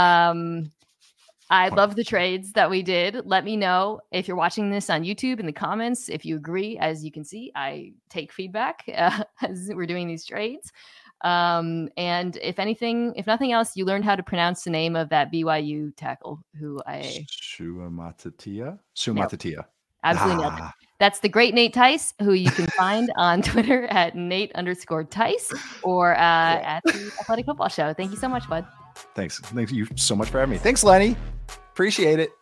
I love the trades that we did. Let me know if you're watching this on YouTube in the comments if you agree. As you can see, I take feedback as we're doing these trades. And if nothing else, you learned how to pronounce the name of that BYU tackle who Suamataia. Nope. Absolutely nailed it. That's the great Nate Tice, who you can find on Twitter at Nate_Tice or at the Athletic Football Show. Thank you so much, bud. Thanks. Thank you so much for having me. Thanks, Lenny. Appreciate it.